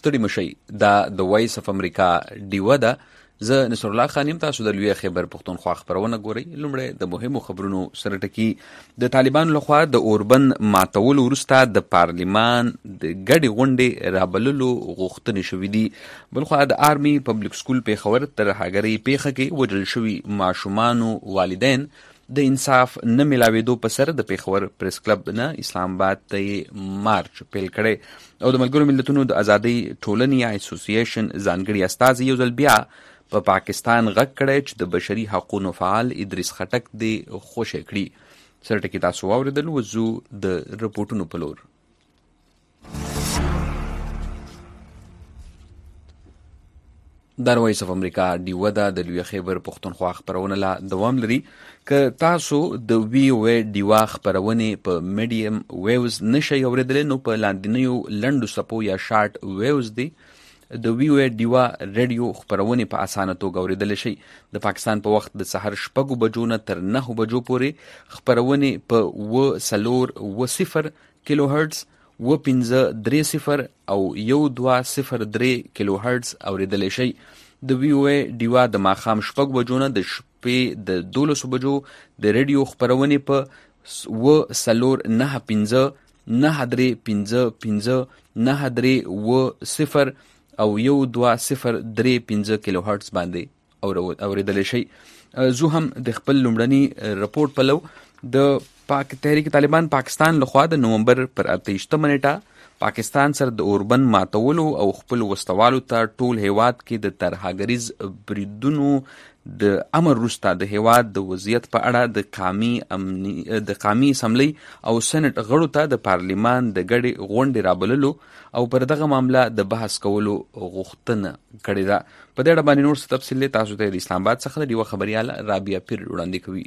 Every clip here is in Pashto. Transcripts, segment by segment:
ستړي مشئ. دا د وایس اف امریکا ډیوه ده. زه نصر الله خان یم. تاسو د لوی خیبر پښتونخوا خبرونه ګورئ. لومړی د مهمو خبرونو سره ټکي. د طالبانو لخوا د اوربند ماتولو وروسته د پارلمان د ګډې غونډې رابللو غوښتنې شوي دي. بلخوا د آرمي پبلک سکول پیښور ترهګرۍ پیښه کې وژل شوي ماشومانو والدین د انصاف نه ملاوېدو په سر د پیښور پریس کلب نه اسلام آباد ته مارچ پیل کړی او د ملګرو ملتونو د ازادۍ ټولنې یا اسوسییشن ځانګړي استازي یو ځل بیا په پاکستان غږ کړی چې د بشري حقوقو فعال ادریس خټک دې خوشی کړي. سره ټکي تاسو واورېدل. وځو د رپورټونو په لور. دا وایس اف امریکا ډیوه ده. د لوی خیبر پښتونخوا خبرونه لا دوام لري. که تاسو د وی وی ډیوه خبرونه په میډیم ویوز نشئ اوریدلی نو په لاندنیو لنډو څپو یا شارټ ویوز دی د وی وی ډیوه ریډیو خبرونه په اسانه توګه اوریدل شي. د پاکستان په وخت د سحر 6 بجو نه تر 9 بجو پورې خبرونه په 10 کیلو هرتز 1530 او 1203 کیلو هرتز اوریدل شي. د وی وی ډیوه د ماښام 6 بجو نه د شپې د 12 بجو د ریډیو خبرونه په 995 935 930 او 1203 کیلو هرتز باندې اوریدل شي. زه هم د خپل لومړني رپورټ په لو د تحریک طالبان پاکستان لخوا د نومبر پر 28 نیټه پاکستان سره د اوربند ماتولو او خپل وسوالو ته ټول هیواد کې د ترهګریز بریدونو د امر وروسته د هیواد د وضعیت په اړه د قومي اسمبلی او سېنات غړو ته د پارلمان د ګډې غونډې رابللو او پر دغه معاملې د بحث کولو غوښتنه کړې ده. په دې اړه باندې نور څه تفصیل تاسو ته د اسلام آباد څخه د یو خبريال رابعه پیر وړاندې کوي.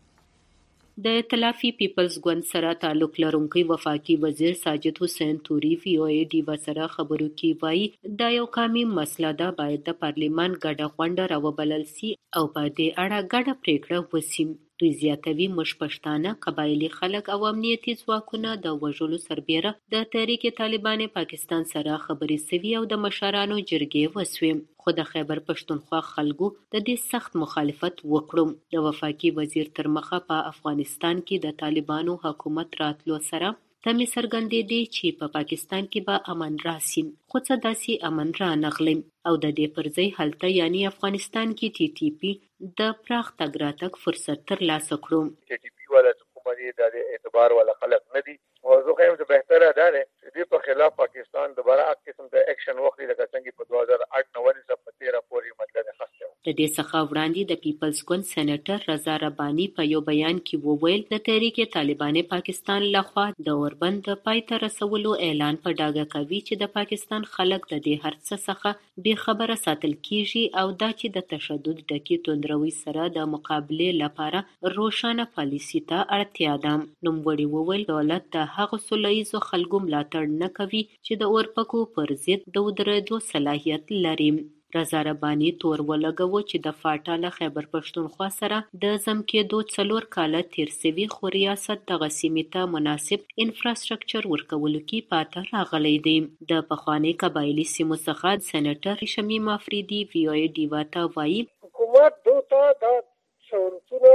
د ائتلافي پیپلز ګوند سره تعلق لرونکي وفاقي وزیر ساجد حسین توري وی او ای ډیوا سره خبرو کې وایي دا یو قومي مسله ده، باید د پارلمان ګډه غونډه راوبلل سي او په دې اړه ګډه پریکړه وسي. دوی زیاتوي موږ پښتانه قبایلي خلک او امنیتي ځواکونه د وژلو سربیره د تحریک طالبان پاکستان سره خبرې سوي او د مشرانو جرګې وسوي، خو د خیبر پښتونخوا خلکو د دې سخت مخالفت وکړو. د وفاقي وزیر تر مخه په افغانستان کې د طالبانو حکومت راتلو سره تمې څرګندېدې چې په پاکستان کې به امن راسي، خو څه داسې امن رانغلی او د دې پر ځای هلته یعنی افغانستان کې ټي ټي پی د پراخ تګ راتګ فرصت ترلاسه کړو. ټي ټي پی والا حکومت د اعتبار والا خلک نه دي او زه خو هم بهتره ده چې دې په خلاف پاکستان دوباره اک قسم د اکشن وکړي لکه څنګه په 2008 نو څخه 13 پورې مطلب خاصه. د دې څخه وړاندې د پیپلز ګوند سېنیټر رضا رباني په یو بیان کې وویل د تحریک طالبان پاکستان لخوا د اوربند د پای ته رسولو اعلان په ډاګه کوي چې د پاکستان خلک د دې هر څه څخه بې خبره ساتل کیږي او دا چې د تشدد ډکې توندروي سره د مقابلې لپاره روښانه پالیسي ته اړتیا ده. نوموړي وویل دولت د هغو سوله ییزو خلکو ملاتړ نه کوي چې د اورپکو پر ضد د ودرېدو صلاحیت لري. رضا رباني تور ولګوه چې د فاټا له خیبر پښتونخوا سره د ضم کېدو 4 کاله تیر سوي، خو ریاست دغه سیمې ته مناسب انفراسټرکچر ورکولو کې پاته راغلی دی. د پخواني قبایلي سیمو څخه سېنیټر شمیم افریدي وی او ای ډیوا ته وایي حکومت دوته د شورتونه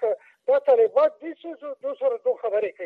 د طالبان د دو سره دو خبرې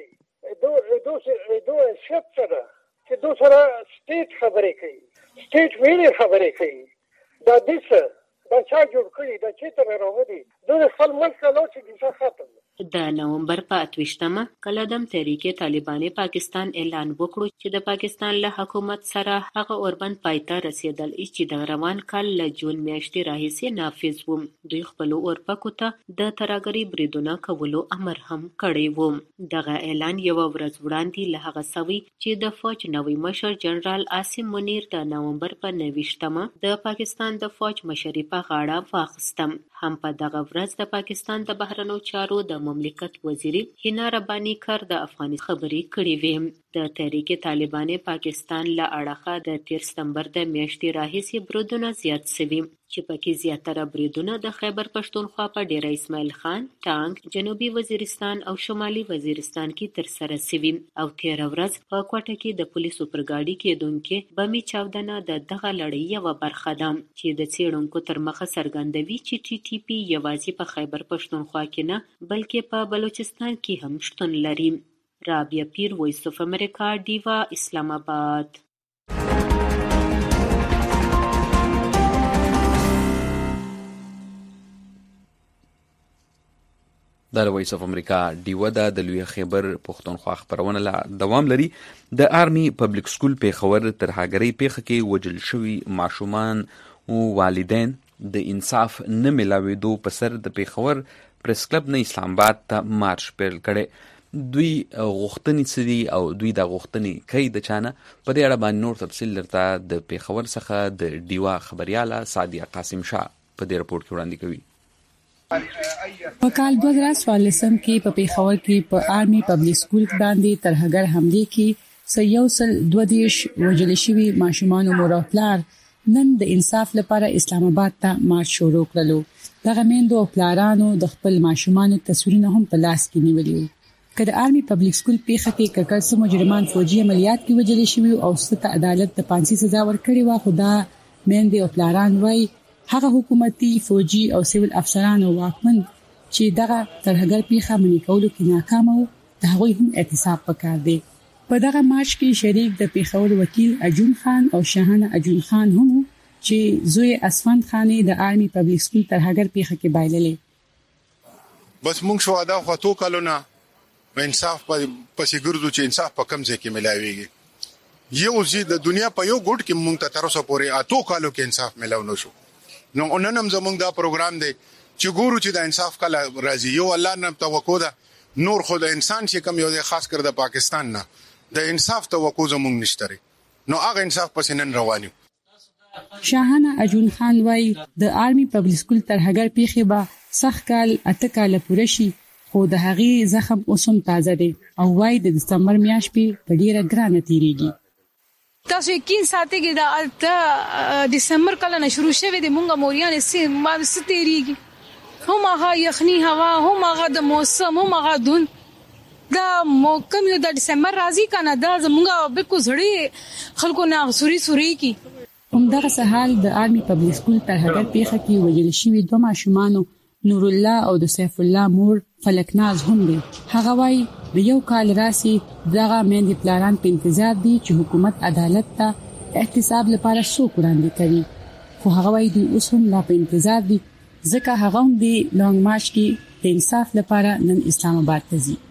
کوي دو شپ سره چې دو سره سټیټ خبرې کوي، سټیټ ویلي خبرې کوي. دا دیسه دا چا جوړ کړي دا چې تر راوړي د خپل ملک له چې دیسه ختم. د نومبر په 28مه کله د تحریک طالبان پاکستان اعلان وکړو چې د پاکستان له حکومت سره هغه اوربند پایته رسیدل چې د روان کال له جون میاشتې راهیسې نافذ وو. دوی خپل اورپکو ته د ترهګرۍ بریدونه کولو امر هم کړی وو. دغه اعلان یو ورځ وړاندې له هغه سوي چې د فوج نوی مشر جنرال عاصم منیر د نومبر په 29مه د پاکستان د فوج مشري په غاړه واخیسته. هم په دغه ورځ د پاکستان د بهرنیو چارو د مملکت وزیري هینا ربانی کار د افغانستان خبرې کړې وې. د تحریک طالبان پاکستان له اړخه د 13 سپتمبر د میاشتې راهیسې بریدونه زیات شوي. چې پکې زیاتره بریدونه د خیبر پښتونخوا په ډیره اسماعیل خان، ټانک، جنوبي وزیرستان او شمالي وزیرستان کې ترسره شوي او تېره ورځ په کوټه کې د پولیسو پر ګاډي کېدونکې بمي چاودنه د دغه لړۍ یوه برخه ده چې د څېړونکو تر مخه څرګندوي چې ټي ټي پي یوازې په خیبر پښتونخوا کې نه بلکې په بلوچستان کې هم شتون لري. رابعه پیر، وایس اف امریکا، ډیوا، اسلام آباد. د وایس اف امریکا ډیوه د لوی خیبر پښتونخوا خبرونه لا دوام لري. د آرمي پبلک سکول پیښور تر هاګرۍ پیښه کې وجل شوي ماشومان او والدین د انصاف نه ملاوېدو په سر د پیښور پریس کلب نه اسلام آباد ته مارش پیل کړي. دوی غوښتنې څه دي او دوی دا غوښتنې کوي د چانه؟ په دې اړه باندې نور تفصیل درته د پیښور څخه د ډیوه خبرياله سادیه قاسم شاه په دې رپورټ کې وړاندې کوي. په کال 2014 کې په پیښور کې په آرمي پبلک سکول باندې تر هغر حمله کې سيوسل 22 وجل شوي ماشومان او مور او پلار نن د انصاف لپاره اسلام آباد ته مارش شروع کړلو. دغه میندو او پلارانو د خپل ماشومان تصویرونه هم په لاس کې نیولي. کله آرمي پبلک سکول پیښه کې ککړ سم مجرمان فوجي عملیات کې وجل شوي او ست عدالت ته 500 سزا ورکړي وا. خدا میندې او پلاران وای هغه حکومتي فوجي او سیول افسران او واکمن چې دغه ترهګر پیښه منې کولو کې ناکام وو د هغوی هم احتساب وکړ دی. په دغه مارش کې شریک د پیښور وکیل اجون خان او شاهانه اجون خان هم چې زوی اسفند خاني د آرمي پبلک سکول ترهګر پیښه کې بایللې. بس موږ شو ادا خطو کلونه انصاف پسې ګرځو چې انصاف په کم ځای کې ملاويږي. یو زی د دنیا په یو ګډ کې موږ ته تر اوسه پورې اتو کالو کې انصاف ملاو نه شو. نو نن هم زموږ دا پروګرام دی چې ګورو چې د انصاف کله راځي. یو الله نه توقع ده، نور خو د انسان چې کم یو دی خاص کر د پاکستان نه د انصاف توقع زموږ نشته. نو هغه انصاف پس نن روانیو. شاهانه اجون خان وای د آرمي پبلک سکول ترهګر پیښه به سخت کال اته کال پوره شي خو د هغې زخم اوسم تازه دی او وای د دسمبر میاشت په ډیره ګرانه تیریږي. تاسو یقین ساتئ چې د دسمبر کله نه شروع شوه د مونږه موریان سي ما ستېریږي هم هغه یخني هوا هم هغه د موسم هم هغه دون دا موکم یو د دسمبر راځي کنه دا زمونږه بالکل زړی خلکو نه سوري کی. هم دغه سهال د آرمي پبلک سکول ترهګر پیښه کې وجل شوي دوه ماشومان نور الله او د سیف الله مور فلکناز هم دي. هغه وای د یو کال راسي دغه مېندې پلانان په انتظار دي چې حکومت عدالت ته احتساب لپاره څوک وړاندې کوي. خو هغه وای دوی اوس هم لا په انتظار دي ځکه هغه هم دی لونګ مارچ کې د انصاف لپاره نن اسلام آباد ته ځي.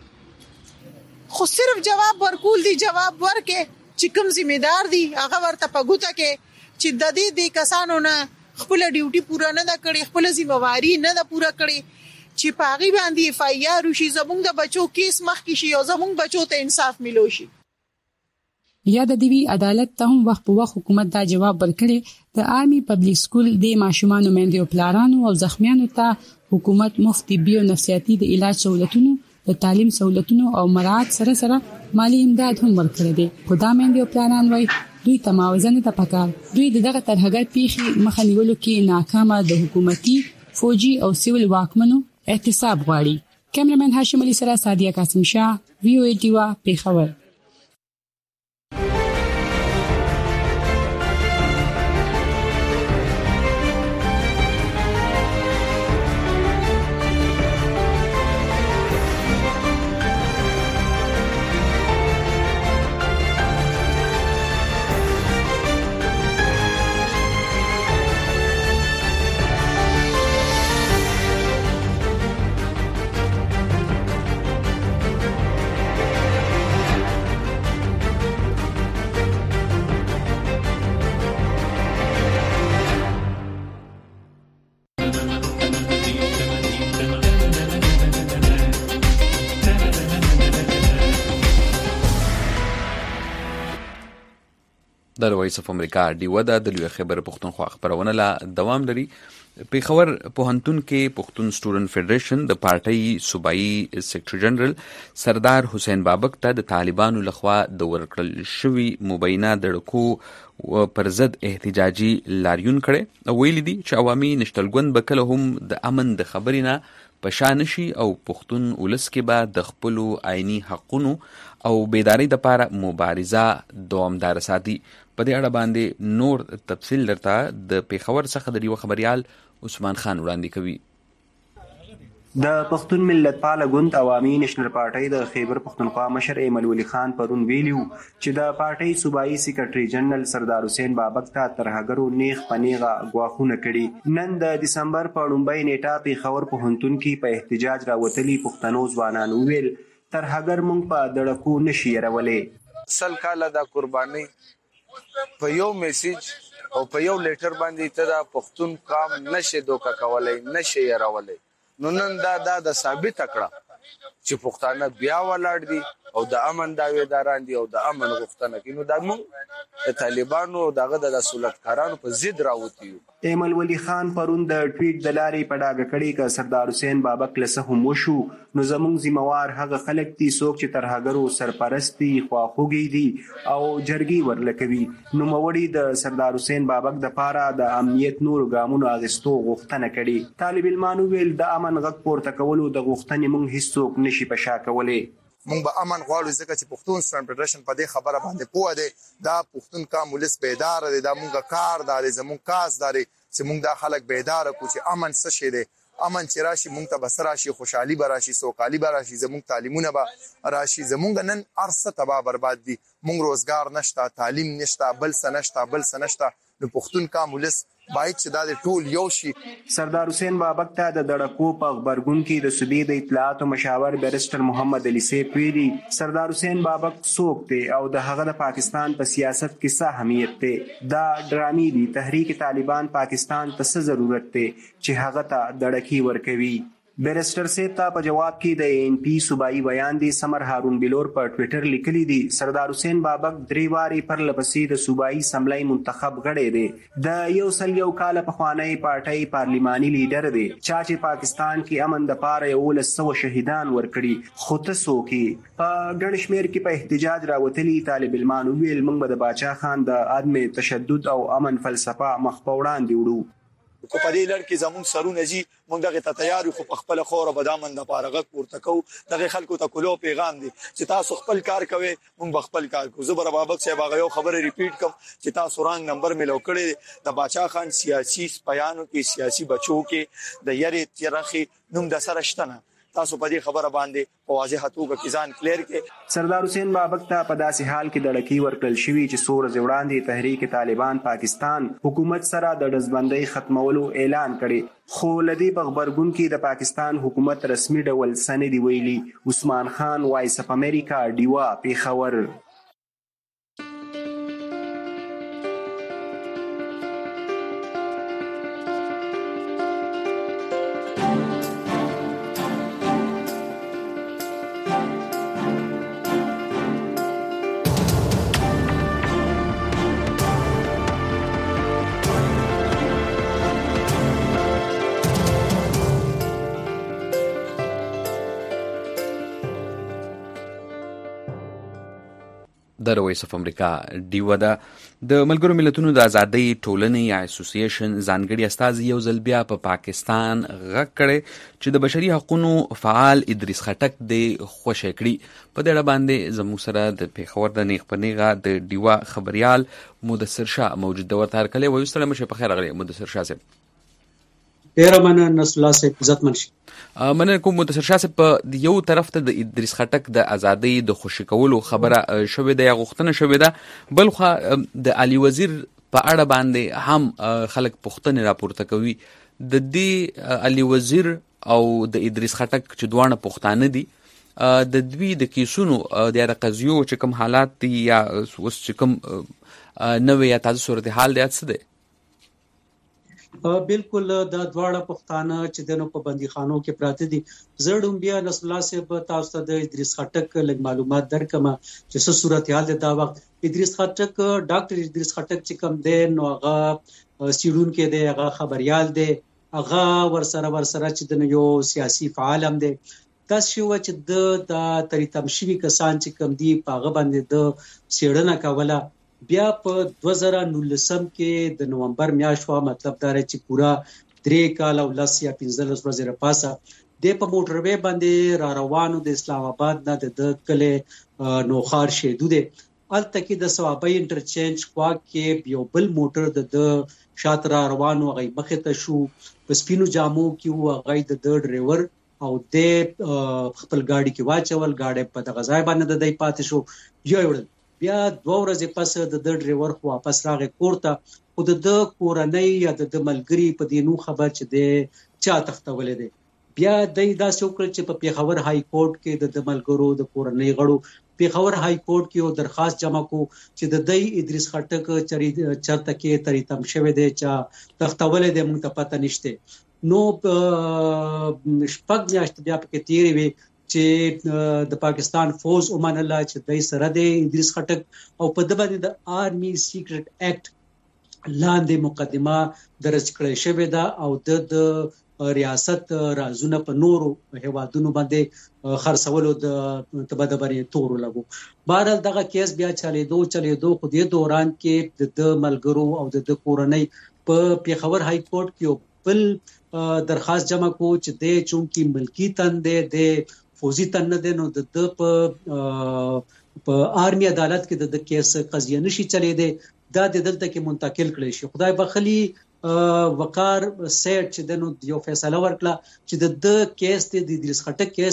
خو صرف جواب ورکول دي، جواب ورکې چې کوم ذمہدار دي هغه ورته پګوته کې چې د دې کسانو نه خپل ډیوټي پوره نه کړي، خپل ذمہواری نه پوره کړي چې پاغي باندې اف آی آر وشي، زمونږ د بچو کیس مخکې شي او زمونږ بچو ته انصاف ملو شي. یا د دیوی عدالت ته هم وخت په وخت حکومت دا جواب ورکړي د آرمي پبلک سکول د ماشومانو مېندو او پلارانو او زخمیانو ته حکومت مفت طبي او نفسیاتي د علاج سہولتونو، د تعلیم سہولتونو او مراعات سره مالی امداد هم ورکړي دي. خدا مېندو او پلاران وای دوی تماوزنه ته پکار دوی دغه ترهګر پیښې مخه نیولو کې ناکامه د حکومتي فوجي او سیول واکمنو احتساب غواړي. کیمرمن هاشم علي سره سادیه قاسم شاه، وی او ای ډیوا، پیښور. د وایس اف امریکا ډیوه د لوی خبر پښتونخوا خبرونه لا دوام لري. پیښور پوهنتون کې پښتون سټوډنټ فدریشن د پارټۍ صوبایي سیکریټري جنرال سردار حسین بابک ته د طالبانو لخوا د ورکړل شوي مبینه دړکو پر ضد احتجاجي لاریون کړي او ویلي دي چې عوامي نشتلګوند به کله هم د امن د خبرې نه په شا نشي او پښتون ولس کې به د خپلو آئیني حقونو او بیدارۍ دپاره مبارزه دوامداره ساتي. په دې اړه باندې نور تفصیل درته د پیښور څخه د یو خبریال عثمان خان وړاندې کوي. د پښتون ملتپاله ګوند عوامي نېشنل پارټۍ د خیبر پښتونخوا مشر ایمل ولی خان پرون ویلیو چې د پارټۍ صوبایي سیکریټري جنرال سردار حسین بابک ته ترهګرو نیغ په نیغه ګواښونه کړي. نن د دسمبر په لومبۍ نیټه پیښور پوهنتون کې په احتجاج راوتلي پښتنو ځوانانو وویل ترهګر موږ په دړکو نشي یرولی. سل کاله د قربانۍ په یو میسیج او په یو لیټر باندې ته د پښتون قام نشي دوکه کولی نشي یرولی. نو نن دا د ثابت کړه چې پښتانه بیا ولاړ دي او د امن داویداران دي او د امن غوښتنه کوي. نو دا موږ د طالبانو دغه د سولتکارانو په ضد راوتی یو. ایمل ولی خان پرون د ټویټ د لارې په ډاګه کړي که سردار حسین بابک لسه هم وشو نو زموږ ذمہوار هغه خلک دي څوک چې ترهګرو سرپرست دي خواخوږي دي او جرګې ورلکوي. نوموړي د سردار حسین بابک د پاره د امنیت نورو ګامونو اخیستو غوښتنه کړې. طالب علمانو ویل د امن غږ پورته کولو د غوښتنې موږ هیڅوک نشي په شا کولی. مونږ به امن غواړو ځکه چې پښتون سټوډنټ فدریشن په دې خبره باندې پوه دی. دا پښتون قام ولس بیدار دی. دا مونږ کار دی زمونږ کاس دی چې مونږ دا خلک بیدار کو چې امن څه شی دی. امن چې راشي مونږ ته بس راشي خوشحالي به راشي سوکالي به راشي زمونږ تعلیمونه به راشي. زمونږ نن ارڅه تباہ برباد دي. مونږ روزګار نشته تعلیم نشته بل څه نشته. نو پښتون قام ولس باید چې دا ټول یو شي. سردار حسین بابک ته د دړکو په خبرګون کې د صوبې د اطلاعات مشاور بیرسټر محمد علي سیف ویلي سردار حسین بابک څوک دی او د هغه د پاکستان په سیاست کې څه اهمیت دی. دا ډرامې دي. تحریک طالبان پاکستان ته څه ضرورت دی چې هغه ته دړکې ورکوي. بیرسټر سیف ته په جواب کې د ان پی صوبایي بیان دی سمر هارون بلور په ټویټر لیکلی دی سردار حسین بابک 3 واري پر لپسې د صوبایي اسمبلی منتخب غړی دی. د 101 کال پخوانی پارټۍ پارلیماني لیډر دی چا چې پاکستان کې امن د پاره 1100 شهیدان ورکړي. خو ته څوک په ګڼ شمېر کې په احتجاج راوتلي طالب علمانو ویل موږ به د باچا خان د عدم تشدد او امن فلسفه مخ په وړاندې وړو. کو په دې لړ کې زموږ سرونه جی موږ دغه ته تیار یو خو خپل خور به دامن د پاره غږ ورته کو. دغه خلکو ته کولو پیغام دی چې تاسو خپل کار کوئ موږ خپل کار کوو. زبر بابک صاحب هغه یو خبره ریپیټ کوم چې تاسو رانګ نمبر ملو کړی د باچا خان سیاسي سپیانو کې سیاسي بچو کې د یری تیرخي نوم د سره شتنه. تاسو په دې خبره باندې په واضح توګه کې ځان کلیر کې. سردار حسین بابک ته په داسې حال کې دړکې ورکړل شوي چې څو ورځې وړاندې تحریک طالبان پاکستان حکومت سره د ډزبندۍ ختمولو اعلان کړي. خو لدی په خبرګون کې د پاکستان حکومت رسمي ډول سند ویلي. عثمان خان وایس اف امریکا ډیوا پیښور. د وایس اف امریکا ډیوا ده. د ملګرو ملتونو د ازادۍ ټولنې یا اسوسییشن ځانګړي استازي یو ځل بیا په پاکستان غږ کړی چې د بشري حقوقو فعال ادریس خټک د خوشی کړي. په دې اړه باندې زموږ سره د پیښور د نیغ په نیغه د ډیوا خبریال مدثر شاه موجود دی. ورته هرکلی وایو. ستړی مشه په خیر راغلی مدثر شاه صاحب. ډیره مننه نصر الله صاحب عزتمن شي. مننه کوم مدثر شاه صاحب. په یو طرف ته د ادریس خټک د ازادۍ د خوشی کولو خبره شوې ده یا غوښتنه شوې ده، بل خو د علي وزیر په اړه باندې هم خلک پوښتنې راپورته کوي. د دې علي وزیر او د ادریس خټک چې دوانه پښتانه دي د دوی د کیسونو د قضیو چې کوم حالات دي یا اوس چې کوم نوې یا تازه صورتحال دی څه دی؟ بالکل دا دواړه پښتانه چې دنو په بندیخانو کې پراته دي. زړم بیا نصر الله صاحب تاسو ته د ادریس خټک لږ معلومات درکما چې څه صورتحال دی دا وخت. ادریس خټک ډاکټر ادریس خټک چې کوم دی نو هغه سیډون کې دی، هغه خبريال دی هغه ورسره چې د یو سیاسي فعال هم دی. تاسو شو چې د تریتم شوي کسان چې کم دي په هغه باندې د څېړنه کوله. بیا په 2019 کې د نومبر میاشت وا مطلب دا چې پورا 3 کال او 10 یا 15 ورځې رپاسه د په موټروي باندې را روانو د اسلام آباد نه د کله نوخار شیدو دی. الته کې د ثوابي انټرچینج خوا کې یو بل موټر د شاته را روانو غي مخه ته شو په سپینو جامو کې و غي د ډرایور او د خپل گاډي کې واچول. گاډي په دغه ځای باندې د دې پاتې شو. یو بیا 2 ورځې پس د ډرایور خو واپس راغی کور ته. خو د کورنۍ یا د ملګری په دینو خبر چې د چا تختولې دی. بیا د داسې وکړ چې په پیښور های کورټ کې د ملګرو د کورنۍ غړو پیښور های کورټ کې یو درخواست جمع کو چې د ادریس خټک چرته کې تریتم شوی دی چې تختولې دی موږ ته پته نشته. نو شپږ میاشتې بیا پکې تیرې وي چې د پاکستان فوج ومنله چې دای سره د ادریس خټک او په د باندې د آرمي سیکریټ اکټ لاندې مقدمه درج کړې شوې ده او د ریاست رازونه په نورو هیوادونو باندې خرڅولو د تبادلې تور لګو. بهرحال دغه کیس بیا چلیدو خو د دوران کې د ملګرو او د کورنۍ په پیښور های کورټ کې بل درخواست جمع کو چې د چونکی ملکی تن د فوزي تن نه دی نو د په آرمي عدالت کې د کیس قضیه نشي چلی دی. دا د دلته کې منتقل کړي شي. خدای بخلی وقار سیټ چې د نو یو فیصله ورکړه چې د کیس د ادریس خټک کیس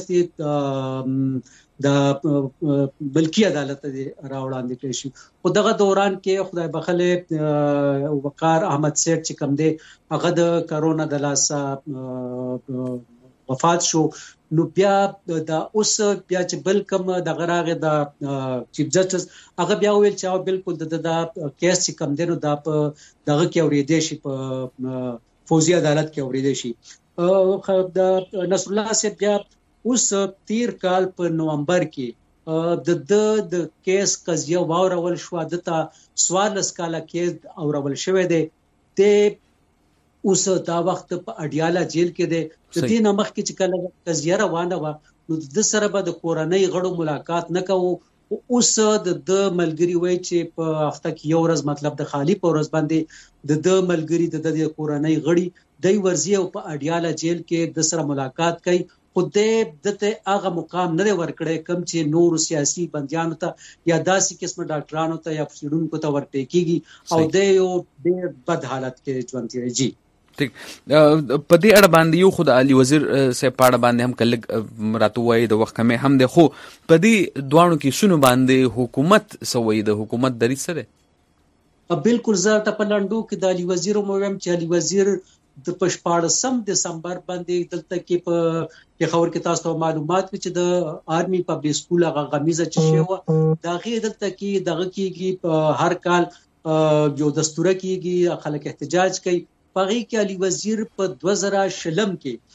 د ملکی عدالت دی راوړاندې کړي شي. خو دغه دوران کې خدای بخلی وقار احمد سیټ چې کوم دی هغه د کرونا د لاسه وفات شو. نو بیا دا اوس بیا چې بل کوم د غراغه د چیف جسټس هغه بیا ویل چې بالکل د کیس چې کوم دی نو دا په دغه کې اوریدل شي په فوزي عدالت کې اوریدل شي. د نصر الله سے بیا اوس 13 کال په نومبر کې د کیس قضیه واورول شو. دته 14 کال کې اورول شوې ده. د اوس دا وخت په اډیالا جیل کې دی. د دې نمخ کې چې کله قضیه روانه و نو د سره به د کورنۍ غړو ملاقات نه کوو. اوس د ملګری وای چې په هفته کې یو ورځ مطلب د خالی په ورځ باندې د ملګری د کورنۍ غړي د ورزي او په اډیالا جیل کې د سره ملاقات کوي. خو دته هغه مقام نه ورکړي کم چې نور سیاسي بنديانو ته یا داسې قسم ډاکټرانو ته یا فسیډونکو ته ورته کیږي او د یو ډېر بد حالت کې ژوند کوي. جی ٹھیک. په دې اړه باندې یو خود علي وزیر سه پاړه باندې هم کله راته وای د وخت کمه هم ده. خو په دې دوانو کې شنو باندې حکومت سوي د حکومت دریځ سره بالکل زه ته په لندو کې د علي وزیر مو ویم چې علي وزیر د 14 دسمبر باندې دلته کې په پیښور کې تاسو ته معلومات چې د آرمي پبلک سکول هغه غمیزه چې شو دا غي دلته کې دغه کېږي هر کال یو دستور کېږي خلک احتجاج کوي. پغی کې علي وزیر په 2000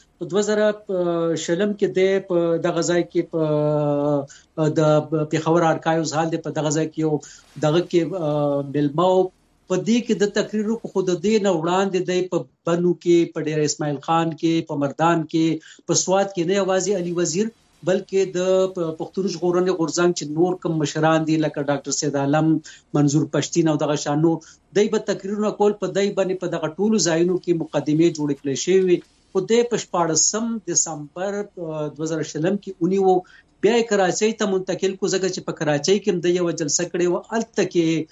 کې د دغه ځای کې په د پیښور ارکایوز هال د په دغه ځای کې یو دغه کې بلماو په دې کې د تقریر کو خود د نه وړاندې د په بنو کې په ډیر اسماعیل خان کې په مردان کې په سواد کې نه اوازي علي وزیر بلکې د پښتون ژغورنې غورځنګ چې نور کوم مشران دي لکه ډاکټر سید عالم منظور پښتين او دغه شانو دای په تقریرونه کول په دای باندې په دغه ټولو ځایونو کې مقدمه جوړ کړې شوی. خو د 14 دسمبر 2020 کې اونیو بیا کراچۍ ته منتقل کو ځکه چې په کراچۍ کې د یو جلسه کړې و الته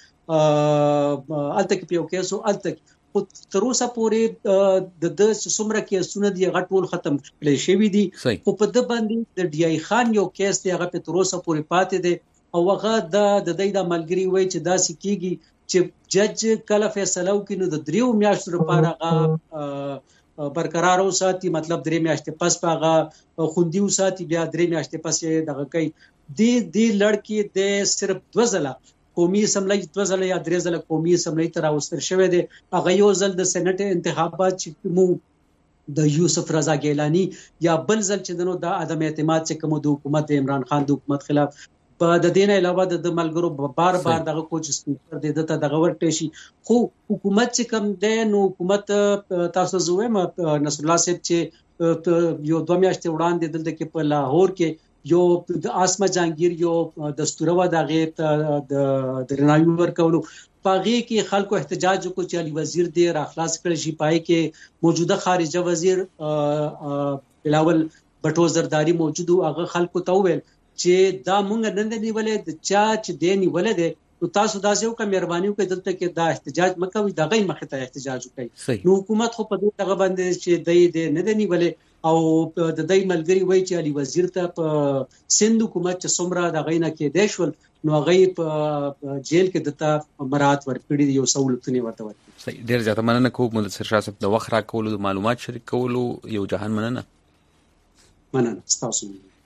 کې په یو کیسو الته خو تر اوسه پورې د څومره کیسونه دی غټول ختم کړي شوی دي. خو په د باندې د ډي آی خان یو کیس دی هغه په تر اوسه پورې پاتې دی او هغه د ملګری وای چې دا سکیږي چې جج کله فیصله وکړي نو د 3 میاشتو لپاره هغه برقرار اوساتي مطلب 3 میاشتې پس هغه خوندي اوساتي بیا 3 میاشتې پس دغه کوي. د لړکی د صرف 2 ځله قومي اسمبلی 2 ځله یا 3 ځله قومي اسمبلی ته راوستل شوی دی. هغه یو ځل د سېنات انتخابات چې مو د یوسف رضا ګیلانی یا بل ځل چې دنو د عدم اعتماد چې کوم د حکومت عمران خان د حکومت خلاف په د دین علاوه د ملګرو بار دغه کوچ سپیکر د دته دغه ورټی شي خو حکومت چې کوم دی نو حکومت تاسو زویم نصر الله صاحب چې یو 2 میاشتې وړاندې دلته کې په لاهور کې یو د اسمه جهانگیر یو دستور و دغه د رناوی ورکولو پاغي کې خلکو احتجاج وکړ چې علي وزیر دې راخلاص کړي شي پای کې موجوده خارجه وزیر بلاول بټو زرداری موجود هغه خلکو ته وویل چې دا مونږ نن نیولې د چا چې دې نیولې ده نو تاسو دا یو کوم مهرباني وکړئ دلته کې دا احتجاج مکوئ دغه مخه ته احتجاج وکړئ نو حکومت خو په دغه باندې چې دې نه دی نیولې او د دې ملګری وای چې علي وزیر ته په سند حکومت چې څومره د غینه کې دیشول نو هغه په جیل کې دته مراد ورکړي یو سہولتونه ورته ورکړي صحیح ډیر زیاته مننه کوم مدثر شاه صاحب د وخت را کولو معلومات شریک کولو یو جهان مننه تاسو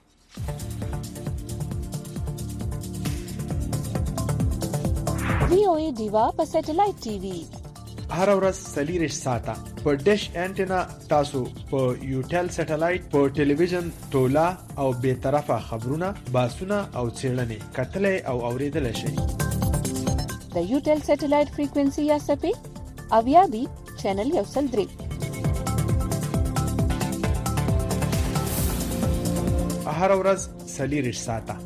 VOA دیوا په سټلایټ ټي وي هر ورځ 4 ساعته په ډیش انټینا تاسو په یوټل سټلایټ په ټلویزیون تولا او به طرفه خبرونه باسونه او چیرلنې کتلې او اوریدل شي د یوټل سټلایټ فریکوئنسي یا سپې اویا بي چینل یو سل درې هر ورځ 4 ساعته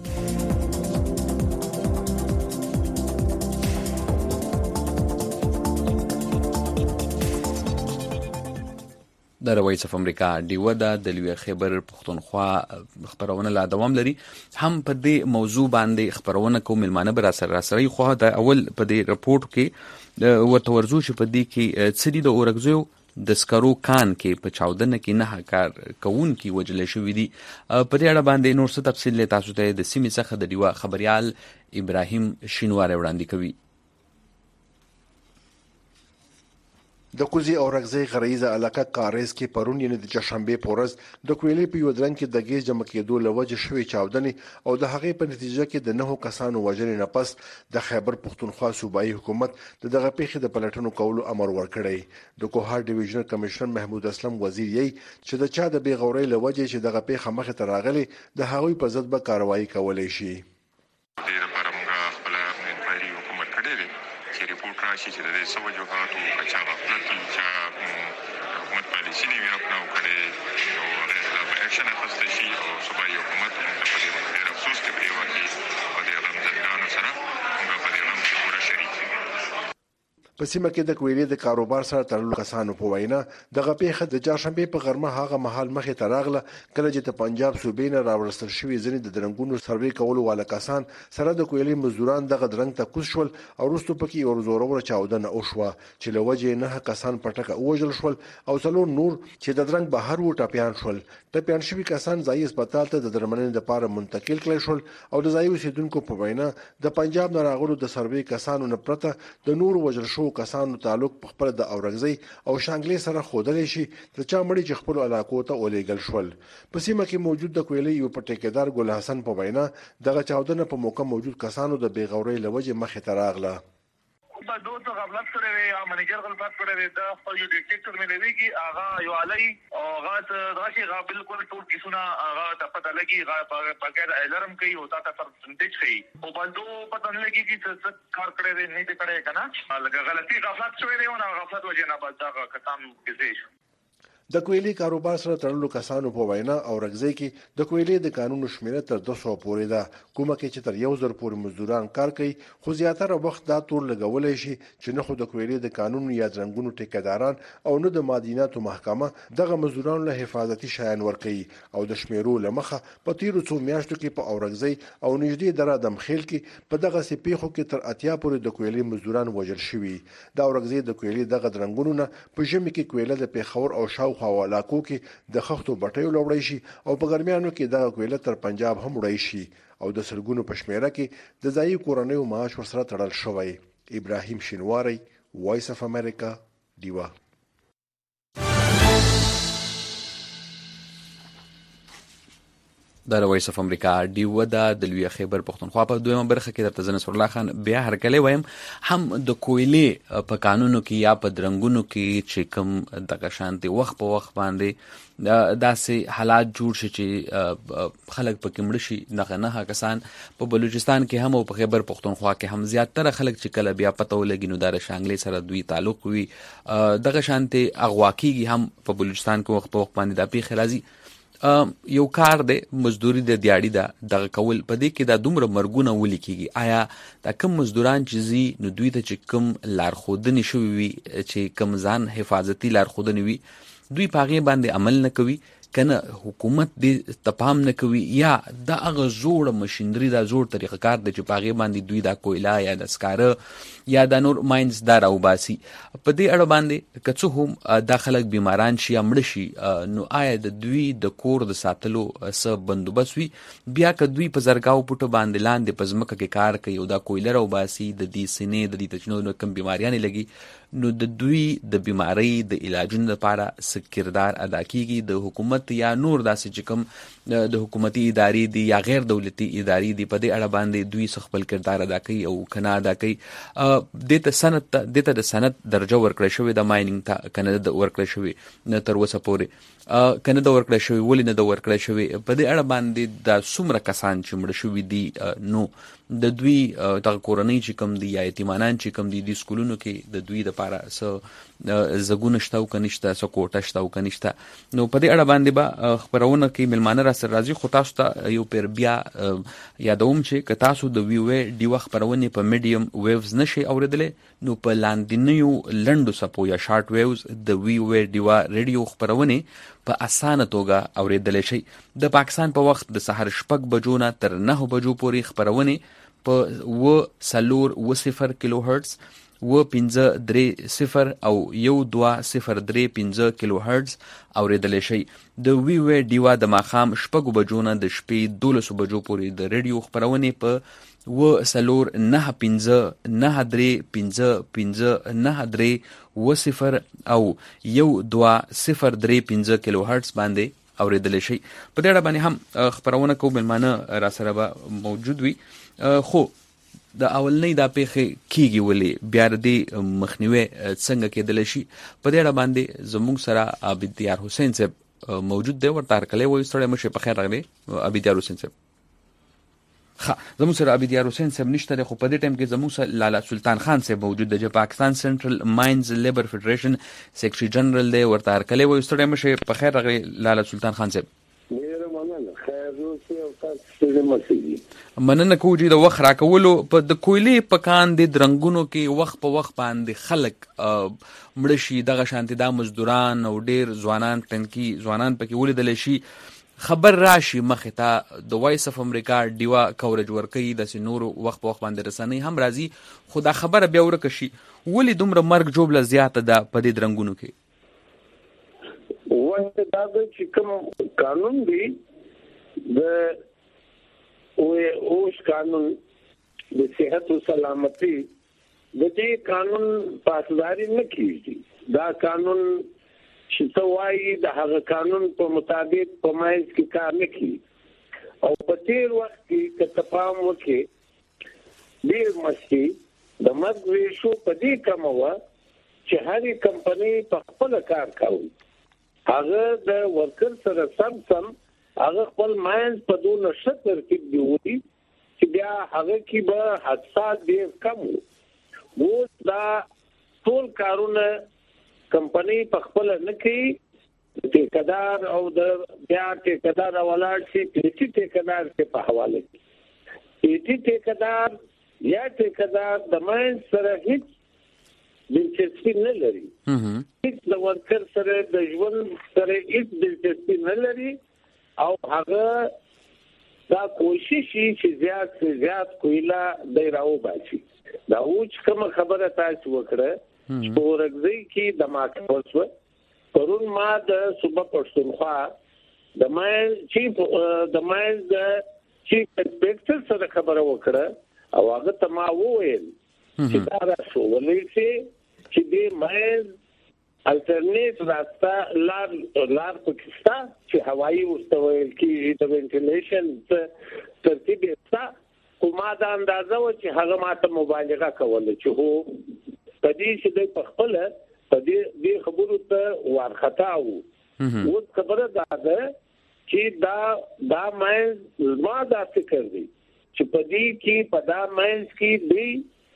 د وایس اف امریکا ډیوه د لوی خیبر پښتونخوا خبرونه لا دوام لري هم په دې موضوع باندې خبرونه کوم ملمانه بر سره خو د اول په دې رپورت کې ورته ورزو چې په دې کې سړي د اورګزو د سکرو کان کې په چاودنه کې نه کار کوون کې وجل شوې دي په دې اړه باندې نور څه تفصیل تاسو ته د سیمې څخه د ډیوه خبريال ابراهیم شینوار وړاندې کوي د کوزي او رغزي غریزه علاقه کاریز کې پرون یعنی د چشنبه پورز د کویلې په یو درن کې د ګیز جمع کېدو لوجه شوې چاودنې او د هغې په نتیجه کې د 9 کسانو وژنې نه پس د خیبر پښتونخوا صوبایي حکومت دغه پیښې د پلټنو کولو امر ورکړی د کوهار ډیویژنل کمشنر محمود اسلم وزیر یې چې د چا د بیغورۍ لوجه چې دغه پیښه مخه ته راغلي د هغوی په ضد به کاروایی کولای شي راشي چې د دې سوجوهاتو اچا غفلت چې حکومت پالیسي نه وي خپل کړي او هغه خلاف اکشن اخیستل شي او صوبایي حکومت په دې باندې افسوس کوي او په دې غمزدګانو سره موږ په دې غم کې پوره شریک یو په سیمه کې د کویلې د کاروبار سره تړلو کسانو په وینا دغه پیښه د چهارشنبه په غرمه هغه مهال مخې ته راغله کله چې د پنجاب صوبې نه راوړل شوی ځنې د درنګونو سروې کولو والا کسان سره د کویلې مزدوران دغه درنګ ته کوز شول او وروسته پکې یو زوروره چاودنه وشوه چې له وجې نه کسان پټکه وژل شول او څلور نور چې د درنګ بهر و ټاپیان شول ټاپیان شوی کسان ځای هسپتال ته د درملنې لپاره منتقل کړل شول او د ځای اوسیدونکو په وینا د پنجاب نه راغلو د سروې کسانو نه پرته د نور وژل شو کسانو تعلق خپل د اورغزي او شانګلې سره خودلې شي د چا مړي چې خپل علاقو ته ولېګل شول په سیمه کې موجود د کویلې یو پټیکدار ګل حسن په وینا دغه چاودنه په موقع موجود کسانو د بیغورۍ لوجه مخه ته راغله په دوه غفلت سره یا منیجر غلطات کړی دا خپل یو ډیټیکټر مې لوي کی اغا یو علي او اغا راشي غا بالکل ټول کیسونه اغا ته پته لګي غا بغیر الارم کوي او تا ته پرسنټیج کوي او باندې پته نه لګي چې څه کار کړی دی نه دې کړی کنه لکه غلطي غفلت شوی دی او غفلت وجه نه بعد دا کسان کیږي د کویلې کاروبار سره تړلو کسانو په وینا او رغزي کې د کویلې د قانون شمیره تر 200 پورې ده کومه کې چې تر 1000 پورې مزدوران کار کوي خو زیاتره وخت دا تور لګولای شي چې نه خو د کویلې د قانون یا درنګونو ټیکداران او نه د مادیناتو محکمه دغه مزدورانو له حفاظتي شایان ورکړي او د شمیرو لمخه په تیرو څو میاشتو کې په اورغزي او نږدې در ادم خیل کې په دغه سپیخو کې تر اتیا پورې د کویلې مزدوران وژل شوي دا اورغزي د کویلې دغه درنګونو په ژمي کې کویلې د پیښور او شاو حوالاکو کې د خښتو بټیو لوړی شي او په ګرمیانو کې دغه کویله تر پنجاب هم وړي شي او د سلګونو پښمیره کې د ځای کورنیو معاش ورسره تړل شوی ابراهیم شینواری وایس اف امریکا دیوا د وایس اف امریکا ډیو د لوی خیبر پښتونخوا په دویمه برخه کې درته نصر الله خان بیا هرکلی وایم هم د کویلې په قانونو کې یا په درنګونو کې چې کوم دغه شانتي وخت په وخت باندې داسې حالات جوړ شي چې خلک پکې مړه شي نه کسان په بلوچستان کې هم او په خیبر پښتونخوا کې هم زیاتره خلک چې کله بیا پته ولګي نو د شانګلې سره دوی تعلق وي دغه شانتي اغوا کېږي هم په بلوچستان کې وخت په وخت باندې دا پیښې راځي یو کار دی مزدوري د دیاړي ده دغه کول په دې کې دا دومره مرګونه ولي کېږي آیا دا کم مزدوران چې زی نو دوی ته چې کم لارښودنې شوي وي چې کم ځان حفاظتي لارښودنې وي دوی په هغې باندې عمل نه کوي کنه حکومت دې تپام نه کوي یا دا هغه زوړ مشینری دا زوړ طریقه کار دی چې په هغې باندې دوی دا کویلا یا د سکاره یا د نور ماینز دا راوباسي په دې اړه باندې که څه هم دا خلک بیماران شي یا مړه شي نو آیا د دوی د کور د ساتلو څه بندوبست وي بیا که دوی په زرګاو پټو باندې لاندې په ځمکه کې کار کوي او دا کویله راوباسي د دې سینې د دې تجنو کم بیماریانې لګي نو د دوی د بیماری د علاجونو لپاره څه کردار ادا کیږي د حکومت یا نور داسې چې کوم د حکومتي ادارې دي یا غیر دولتي ادارې دي په دې اړه باندې دوی څه خپل کردار ادا کوي او کنه ادا کوي دته د سند درجه ورکړی شوی د مایننګ ته کنه د ورکړی شوی تر اوسه پورې کنه د ورکړی شوی ولې نه د ورکړی شوی په دې اړه باندې د څومره کسان چې مړه شوي دي نو د دوی د کورنۍ چې کوم دي یا یتیمانان چې کوم دي د سکولونو کې د دوی لپاره څه زګونه شته او کنيشته څه کوټه شته او کنيشته نو په دې اړه باندې به خبرونه کې ملمانه را سره راځي خو تاسو ته یو پیر بیا یادوم چې که تاسو د وی وی ډي خبرونه په میډیم ویوز نشي اوریدلې نو په لاندینیو لنډو سپو یا شارټ ویوز د وی وی ډي ریډیو خبرونه په اسانه توګه اوریدل شي د پاکستان په وخت د سحر شپږ بجو نه تر 9 بجو پورې خبرونه په 0 کیلو هرتز 1530 او 1203 کیلو هرتز اوریدل شي د وی وی ډیوا د ماخام شپږ بجو نه د شپې 12 بجو پورې د ریډیو خبرونه په 0 او 1203 کیلو هرتز باندې اوریدل شي په دې اړه باندې هم خبرونه کوم ملمانه را سره به موجود وي خو د اولنۍ دا پیښې کیږي ولې بیا د مخنیوي څنګه کېدل شي په دې اړه باندې زموږ سره عبدالدیار حسین صاحب موجود دی ورته هرکلی وایو ستړی مشه په خیر راغلی عبدالدیار حسین صاحب زموږ سره عبدالدیار حسین صاحب نشته دی خو په دې ټایم کې زموږ سره لالا سلطان خان صاحب موجود دی چې پاکستان سنټرل ماینز لیبر فدریشن سیکرټري جنرال دی ورته هرکلی وایو ستړی مشه په خیر راغلی لالا سلطان خان صاحب مننه کوو چې د وخت راکولو په د کویلې په کان د درنګونو کې وخت په وخت باندې خلک مړه شي دغه شانتي دا مزدوران او ډیر ځوانان ټنکی ځوانان پکې ولیدل شي خبر راشي مخې ته د وایس اف امریکا ډیوا کورج ورکوي داسې نورو وخت په وخت باندې رسنۍ هم راځي خو دا خبره بیا ورکه شي ولې دومره مرګ جوړله زیاته ده په دې درنګونو کې وایي دا چې کوم قانون دی د اوس قانون د صحت او سلامتي د دې قانون پاسداري نه کیږي دا قانون چې توایي د هغه قانون په مطابق په مایز کې کار نه کوي او په تیر وخت کې کتپام وکي ډیر مشي د مرګ ریشو په دې کم و چې هرې کمپنۍ په خپل کار کوي هغه د ورکر سره سم هغه خپل ماینز په دونه ښه ترتیب دی چې بیا هغه کې به حادثات ډېر کم وو دا ټول کارونه کمپنۍ په خپل نه کوي ټیکدار او د بیا ټیکدار ولاړ شي چې ټیکدار په حواله کوي ټیکدار یا ټیکدار د ماینز سره هیڅ دلچسپي نه لري هیڅ د ورکر سره د ژوند سره هیڅ دلچسپي نه لري او هغه دا کوشش چې زیات کویلا دی راو باسي دا اوچ کوم خبره تاسو وکړه چې ورغځي کې د ماکوسو پرون ما د صوبه پښتونخوا د ماین چیف انسپکټر سره خبره وکړه او هغه ته ما وویل چې دا شو ولې چې دې ماین الټرنیټ راستا لار پاکستان چې هوایی وستوي کې د وینټیلیشن ترتیب استا کومه دا اندازه و چې هغه ماته مبالغه کوله چې هو پدې چې د خپل پدې خبرو ته ورختا وو اوس خبره ده چې دا مې ما دا فکر دی چې پدې کې پدا مې کې دی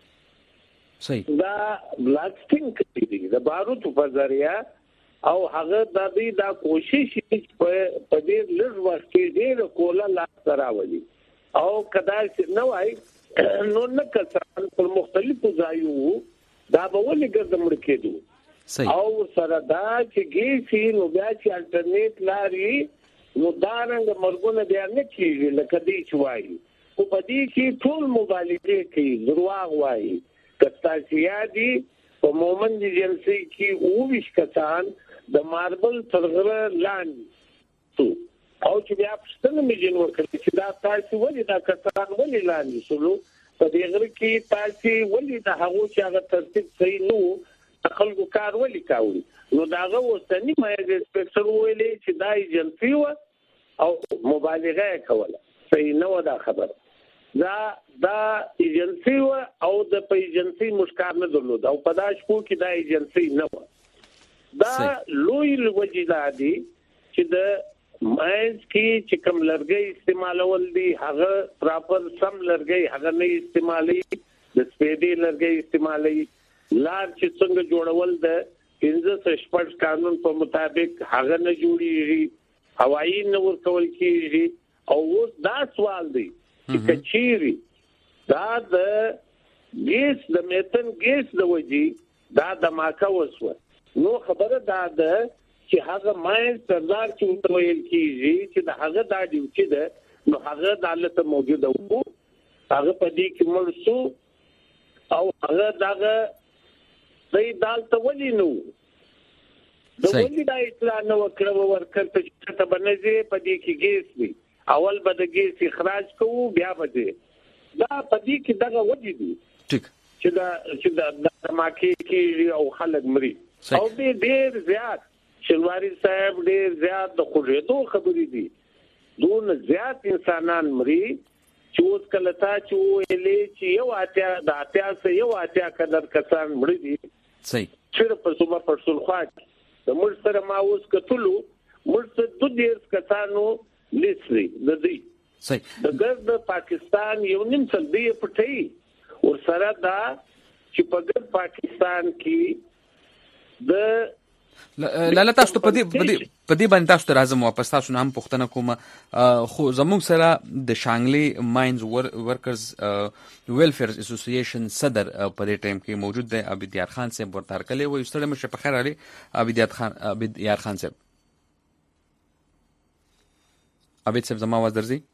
صحیح دا بلاستینګ کوي دا بارود په ذریعہ او هغه د دې دا کوشش په دې لږ وخت کې ډېر کوله لا تراولي او کدا چې نو وای نو نه کسان په مختلفو ځایو دا به ولې ګرځمړ کېدو او سره دا چې ګیسي نو بیا چې الټرنیټ لاري نو دا رنګ مرګونه بیا نه کیږي لکه دې چې وایي خو په دې کې ټول مبالغه کوي دروغ وایي کستاسیا دي په مومن دي جنسي کې او ویش کسان د ماربل ترغره لاندې او چې بیا پښتنه مې جن ورکړي چې دا تاسو ولې دا کسان ولې لاندې سولو په دې غره کې تاسو ولې د هغو چې هغه ترتیب صحیح نو خلکو کار ولې کاوي نو داغه وستنی مې د سپیکټر ویلې چې دا ایجنسی و او مبالغه کوله صحیح نه و دا خبره دا ایجنسی و او د په ایجنسی مشکار نه درلود او په داش کو کې دا ایجنسی نه و دا لوی وجدادي چې د مایز کې چې کوم لرګي استعمالول دي هغه پراپر سم لرګي هغه نه استعمالي د سپېدي لرګي استعمالي لار چې څنګه جوړول د 15 قانون په مطابق هغه نه جوړيږي هوایی نه ورکول کیږي او دا سوال دی چې کچيري دا د ګیس د میتن ګیس د وجي دا د ماکا وسو نو خبره دا ده چې هغه ماین سردار چې ویل کیږي چې د هغه د ډیوټي ده نو هغه د حالت موجوده وو هغه په دې کې مرسو او هغه دغه دای دالته ولي نو د ولي د اطلاع نو کړو ورکړ ته ته بنځي په دې کې ګیس وي اول به د ګیس اخراج کوو بیا به دا پدې کې دغه وجې دي ټیک چې د ماکي کې او خلک مري او دې ډېر زیات شلواري صاحب ډېر زیات د خوړېدو خبرې دي دون زیات انسانان مري چې اوس کله تا چې ویلې چې یو اتیا قدر کسان مړي دي صحیح صرف په صبح پر سلخوا د مر سره ما اوس کتلو مر څه د دې کسانو لسري د دې صحیح د ګرد پاکستان یو نیم څل دی پټي ور سره دا چې په ګرد پاکستان کې د لاله تاسو په دې باندې تاسو ته راځم واپس تاسو هم پوښتنه کوم خو زموږ سره د شانګلي ماینز ورکرز ویلفیر اسوسییشن صدر په دې ټایم کې موجود دی عبید یار خان صاحب ورته هرکلی وایي ستړي مشه په خیر علي عبید یار خان صاحب عبید صاحب زما आवाज درځي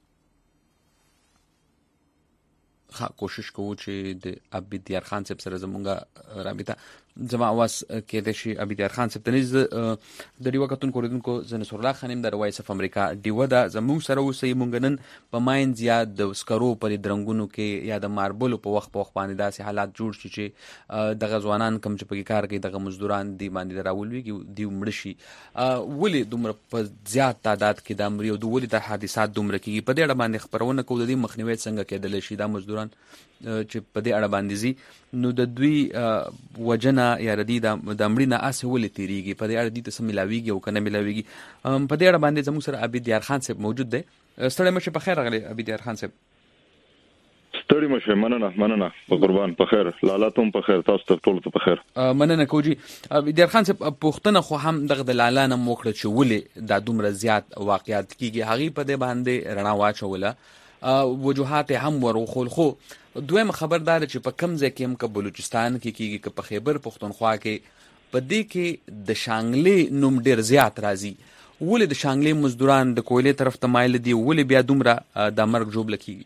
کوشش کوو چې د عبید یار خان صاحب سره زمونږه رابطه زما आवाज کېدای شي عبید یار خان صاحب تنیز د ډیوه کتون کوریدونکو زنه نصرالله خانم د وایس اف امریکا ډیوه دا زموږ سره اوسې مونږ نن په ماینز یا د سکرو پر درنګونو کې یا د ماربل په وخت باندې داسې حالات جوړ شي چې د غزوانان کم چې په کار کوي د مزدوران دی باندې راولوي دی مړ شي ولې دومره په زیات تعداد کې د امر یو ولې د حادثات دومره کېږي په دې اړه باندې خبرونه کوو د مخنیوي څنګه کېدل شي د مزدوران چې په دې اړه باندې زی نو د دوی وجنه یا ردی د امرینه اس ولې تیریږي په دې اړه دې ته ملاويږي او کنه ملاويږي په دې اړه باندې زموږ سره عبید یار خان صاحب موجود دی ستړي مشه په خیر راغلی عبید یار خان صاحب ستړي مشه مننه په قربان په خیر لاله تم په خیر تاسو ته ټول په خیر مننه کوجی عبید یار خان صاحب پوښتنه خو هم دغه د لاله نه موکړه چې ولې دا دومره زیات واقعیات کیږي هغه په دې باندې رڼا واچوله وجوهات هم ورخول خو دویم خبردار چې په کم ځای کې هم ک بلوچستان کې کیږي ک په خیبر پختونخوا کې په دې کې د شانګلي نوم ډیر زیات راځي ولې د شانګلي مزدوران د کویلې طرف ته مایل دي ولې بیا دومره د مرګ جوړ لکېږي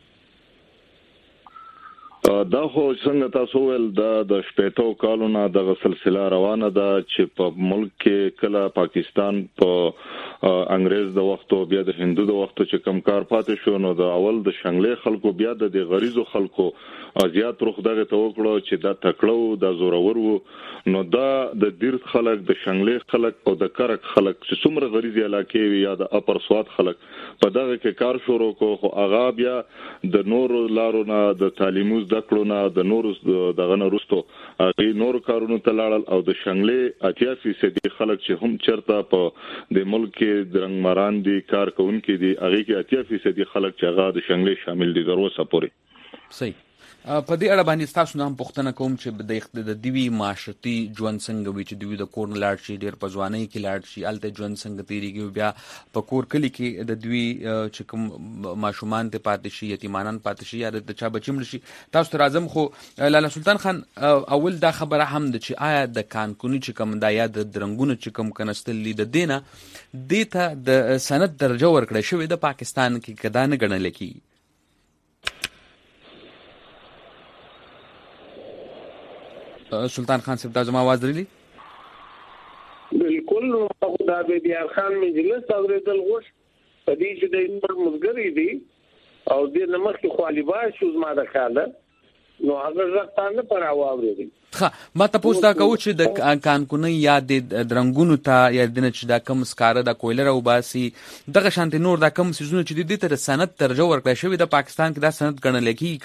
دا خو څنګه تاسو ول د شپېتو کالونو د سلسله روانه ده چې په ملک کې کله پاکستان په انګريز د وخت او بیا د هندو د وخت چې کم کار پاتې شو نو د اول د شنګلې خلکو بیا د غریزو خلکو زیات روخ دغه توکړو چې دا تکړو د زورور وو نو دا د دیر خلک د شنګلې خلک او د کرک خلک چې څومره غریزي علاقې وي یا د اپر سواد خلک په دغه کې کار شروع کو خو هغه بیا د نور لارو نه د تعلیموز دکړو نه د نور دغه نه رستو هغه نور کارونو ته لاړل او د شنګلې 80% خلک چې هم چرته په د ملک کې درنګ ماران دي کار کوونکي دي هغه کې 80% خلک چې هغه د شنګلې شامل دي ضرورت سپوري صحیح په دې اړه باندې تاسو نه هم پوښتنه کوم چې د دوی معاشرتي ژوند څنګه وي چې دوی د کور لاړ شي ډېر په ځوانۍ کې لاړ شي الته ژوند څنګه تیریږي بیا په کور کلی کې د دوی چې کوم ماشومان ته پاتې شي یتیمانان پاتې شي یا د چا بچم شي تاسو ته راځم خو لاله سلطان خان اول دا خبره هم د چې آیا د کانکونی چې کوم دا یا د درنګونو چې کوم کنستل د دینه دیته د سند درجه ورکړې شوې د پاکستان کې کدا نه ګڼل کېږي سلطان خان صاحب دا زما आवाज لري بالکل خدا به بیا خان مجلس اوریدل غوښ په دې چې د نور مزګری دي او د نمخ کې خالبا شو زما د خاله نو هغه ځکه پر اواوري ښه ما تاسو دا کوم چې د کانکونی یا د درنګونو ته یا د چې دا کم سکاره د کویلر او باسي دغه شانتي نور دا کم سيزونه چې د دې تر سند درجه ورکړی شوی د پاکستان کې دا سند ګڼل کېږي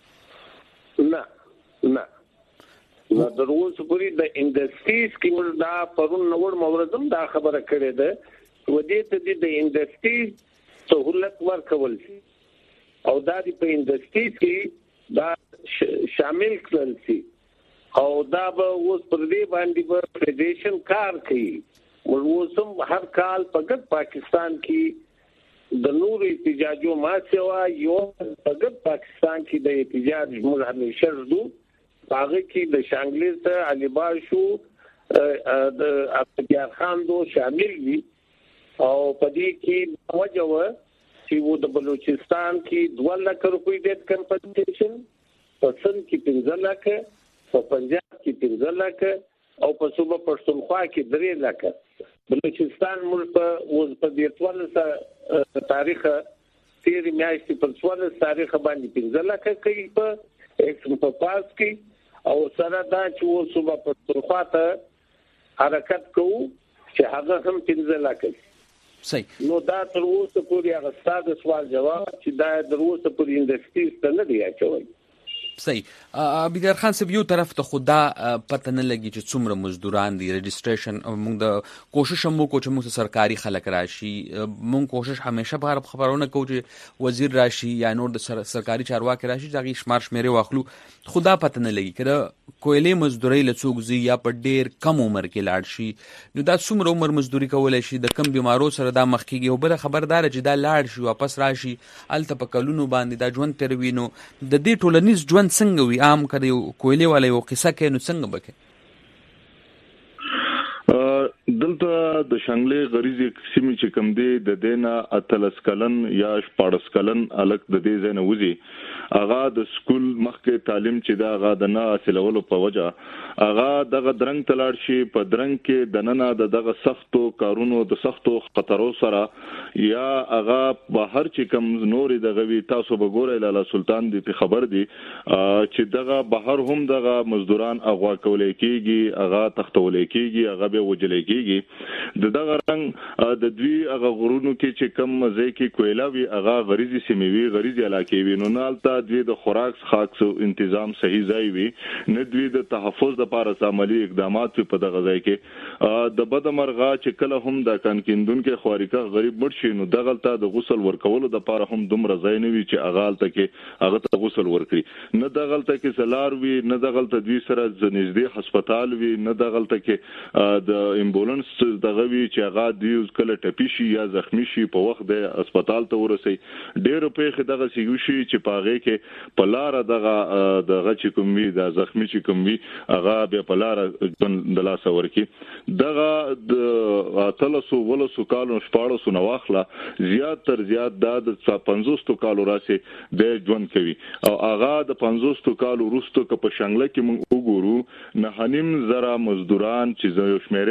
کنه نه نو دروازه پوری د انډستریز کې موږ دا پرون نور موردم دا خبره کړې ده ودې ته د انډستریز سہولت ورکول شي او دا په انډستریز کې دا شامل کړل شي او دا به اوس پر دې باندې په فدریشن کار کوي ولوسم هر کال فقط پاکستان کې د نور احتجاجو ما سوا یو فقط پاکستان کې د احتجاج موږ همیشه زدو هغه کې د شانګلې ته علي باشو د عبدالجبار خان دو شامل وي او په دې کې وجه و چې و د بلوچستان کې 2 لک روپۍ د کمپنسیشن په سن کې 15 لک په پنجاب کې 15 لک او په صوبه پښتونخوا کې 3 لک بلوچستان ملک په دې تاریخ تیر میاشتې په 14 تاریخ باندې 15 لک کوي په ایکسم په پاس کې او سره دا چې و صوبه پښتونخوا ته حرکت کوو چې هغه هم 15 لک صحیح نو دا تر اوسه پورې هغه ستاسو سوال جواب چې دا تر اوسه پورې انډستریز ته نه دی اچوي صحیح عبدالجبار خان صاحب یو طرف ته خدا پته نه لګي چې څومره مزدوران دي رجسټریشن موږ د کوشش هم وکړو چې موږ سرکاري خلک راشي موږ کوشش همیشه په خبرونه کوو چې وزیر راشي یا نور د سرکاري چارواکي راشي چې هغه شمار شمیرې واخلو خدا پته نه لګي کړه کویلې مزدوري لڅوک زی یا په ډیر کم عمر کې لاړ شي نو دا څومره عمر مزدوري کولای شي د کم بیمارو سره دا مخ کېږي او بل خبردار چې دا لاړ شي واپس راشي الته په کلونو باندې دا ژوند تروینو د دې ټولنیز ژوند څنګه وي عام کړي کویلې والے یو قصه کې نو څنګه بکې دلته د شنګلې غریزي سیمه چې کم دی د دینا اتلس کلن یا 14 کلن الک د دې زنه وځي اغا د سکول مخکې تعلیم چې دا اغا د نه حاصلولو په وجه اغا دغه درنګ تلاړ شي په درنګ کې د نننه دغه سختو کارونو د سختو خطرو سره یا اغا بهر چې کم نورې دغه وی تاسو وګورئ لاله سلطان دې خبر دي چې دغه بهر هم دغه مزدوران اغوا کولې کېږي اغا تختولې کېږي اغا به وجلې کېږي دغه رنګ د دوی اغا غرونو کې چې کم مزه کې کویلا وی اغا غریزي سیموي غریزي علاقې وی نو نالته دوی د خوراک خاص تنظیم صحیح ځای وي نه دوی د تحفظ لپاره عملی اقدامات په دغه ځای کې د بدمرغه چې کله هم د کانکیندون کې خوارکه غریب مرشي نو دغلته د غسل ورکولو لپاره هم دومره ځای نه وي چې اغالته کې هغه ته غسل ورکړي نه دغلته کې سلار وي نه دغلته دوی سره نږدې هسپتال وي نه دغلته کې د امبولانس دغه وی چې هغه دوی کله ټپي شي یا زخمی شي په وخت د هسپتال ته ورسي ډېر په دغه سیوشي چې پاغه کې پلار دغه چې کوم وی د زخمی چې کوم وی هغه به پلار د لاس ورکی دغه د اتلسو ولسو کالو شپاړسو نواخله زیات تر زیات د 50 کالو راسي د ژوند کوي او هغه د 50 کالو وروسته په شنګله کې موږ وګورو نه هنیم زره مزدوران چې یو شمیرې لمخې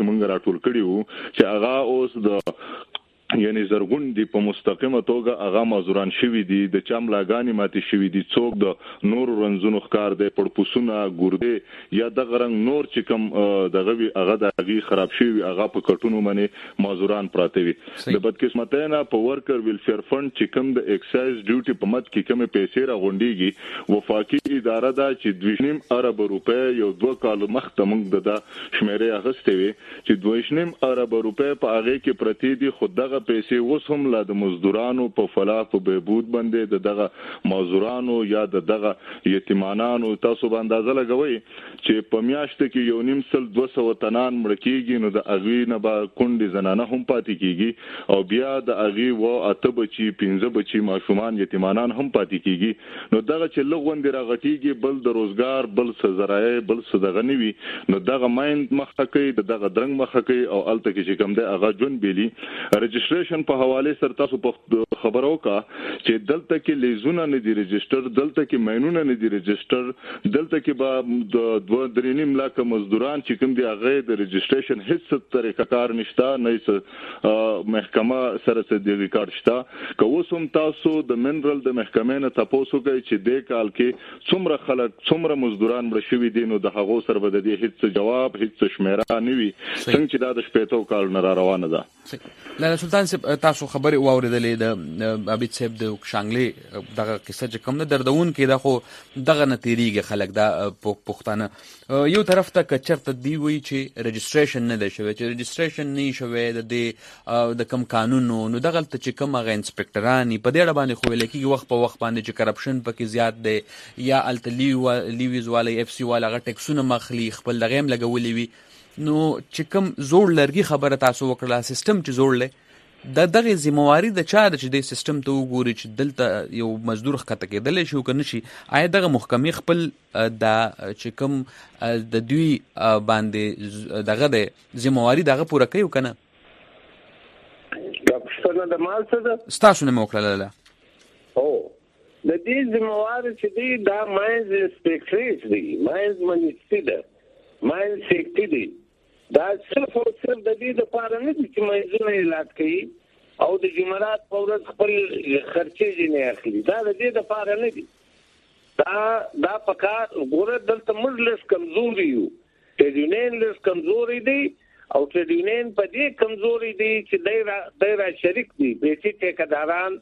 موږ راټول کړی وو چې هغه اوس د یعنی زرغون دی په مستقیمه توګه هغه مازوران شوی دی د چملاګانی ماتي شوی دی څوک د نور رنزونو ښکار دی پړپوسونه ګورده یا د غرنګ نور چې کوم دغه وی هغه دغه خراب شوی هغه په کټونو باندې مازوران پراته وي د بدقسمتۍ نه په ورکر ویلفیر فند چې کوم د ایکسایز ډیوټي په مد کې کومه پیسې راغونډيږي وفاقي اداره دا چې 2.5 ارب روپے یو 2 کال مخته موږ د شمیرې اغستې وي چې 2.5 ارب روپے په هغه کې پرتی دي خود دغه پیسې اوس هم لا د مزدورانو په فلاح په بهبود باندې دغه مزدورانو یا دغه یتیمانانو تاسو باندې اندازه لګوي چې په میاشت کې یو نیم سل 200 تنان مړ کیږي نو د اغوی نه با کونډې زنانه هم پاتې کیږي او بیا د اغوی و اته بچي 15 بچي ماشومان یتیمانان هم پاتې کیږي نو دغه چې لغوند راغټیږي بل د روزګار بل سزرای بل صدغه نیوي نو دغه مایند مخه کوي دغه درنګ مخه کوي او الته کې چې کوم د اغا جون بیلی رجسټریشن په حواله سره تاسو په خبرو کا چې دلته کې لیزونه نه دي رجسټر دلته کې ماینونه نه دي رجسټر دلته کې با د 2.5 لک مزدوران چې کوم دی هغه د رجسټریشن هیڅ طریقه کار نشته نه محکمه سره د ریکارډ شته که اوس هم تاسو د منرال د محکمې نه تاسو کوي چې د کال کې څومره خلک څومره مزدوران مړ شوي دي نو د هغه سره بد دي هیڅ جواب هیڅ شمیره نه وي څنګه چې دا د شپېتو کال نه روانه ده لاله سلطان صاحب تاسو خبري واوریدلې د عبید صاحب د شانګلي دغه قصه چې کوم نه دردون کې دا خو دغه نتیریږي خلک دا پښتانه یو طرف ته کچرته دی وی چې رجسټریشن نه دی شوی چې رجسټریشن نه شوی د کم قانونو نو دغه ته چې کوم غ انسپکټرانی په دې اړه باندې خو لکه وخت په وخت باندې چې کرپشن پکې زیات دی یا لیویز والا اف سی والا غ ټیکسونه مخلي خپل لغیم لګولې وي نو چې کوم زوړ لرګي خبره تاسو وکړه سیستم چې زوړ لې دغه ذمہواری د چا د چې د سیستم ته وګوري چې دلته یو مزدور خطه کېدل شي او کنه شي آیا دغه محکمې خپل د چې کوم د دوی باندې دغه د ذمہواری دغه پوره کوي کنه د مال څه ستاسو نه موکړه او د دې ذمہواری چې دی دا ماینز انسپیکټریټ دی ماینز منیسټری دی ماینز سیکټری دی دا صرف او صرف د دې لپاره نه چې مېزونه اعلان کړي او د جمعرات په ورځ خپل خرچې نه اخلي دا د دې لپاره نه دي دا پکار ګوره دلته موږ لږ کمزوري یو ټریډ یونین لږ کمزوري دي او ټریډ یونین په دې کمزوري دي چې دایره شریک دي به چې ټیکداران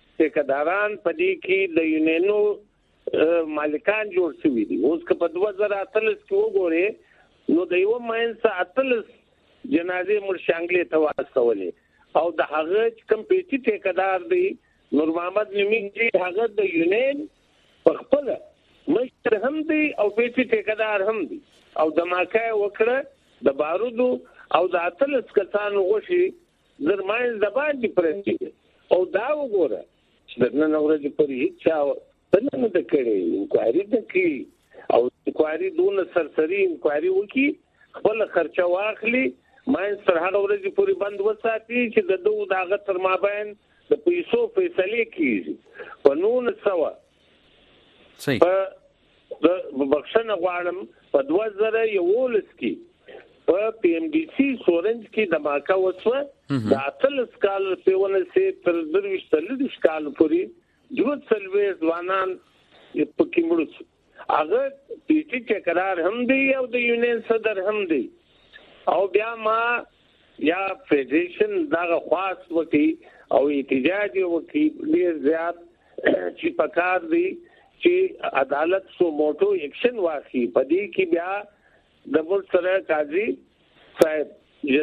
په دې کې د یونینو مالکان جوړ شوي دي اوس که په 2013 کې وګورئ نو د یو ماینس اتلس جنازې مر شانګلې ته واستولې او د هغه کوم پیټي ټیکدار دی نور محمد نیمګي هغه د یونین په خپل مشر هم دی او پیټي ټیکدار هم دی او د ماکای وکړه د بارودو او د اتلس کسانو غوشي زرماین د باندې پرېږي او دا وګوره چې نن ورځ پرې چا نه د کړي انکوایري د کی او انکوایري دونه سرسري انکوایري وکي خپل خرچه واخلي ماین سر هغه ورځ پوری بند وساتي چې د دوه داغه تر مابین د پیسو فیصله کیږي په 900 صحیح په بخښنه غواړم په 2011 کې په پی ام ډي سي سورنج کې د ماکا وسوه د اتلس کال په ونه سي تر 23 کال پورې دوه سلوي ځوانان په کې مړ هغه پیټي ټیکدار هم دی او د یونین صدر هم دی او بیا ما یا فدریشن دغه خاص وکي او احتجاج وکي ډیر زیات چې پکار دی چې عدالت سو موټو ایکشن واخلي پدې کې بیا د مل سره قاضي صاحب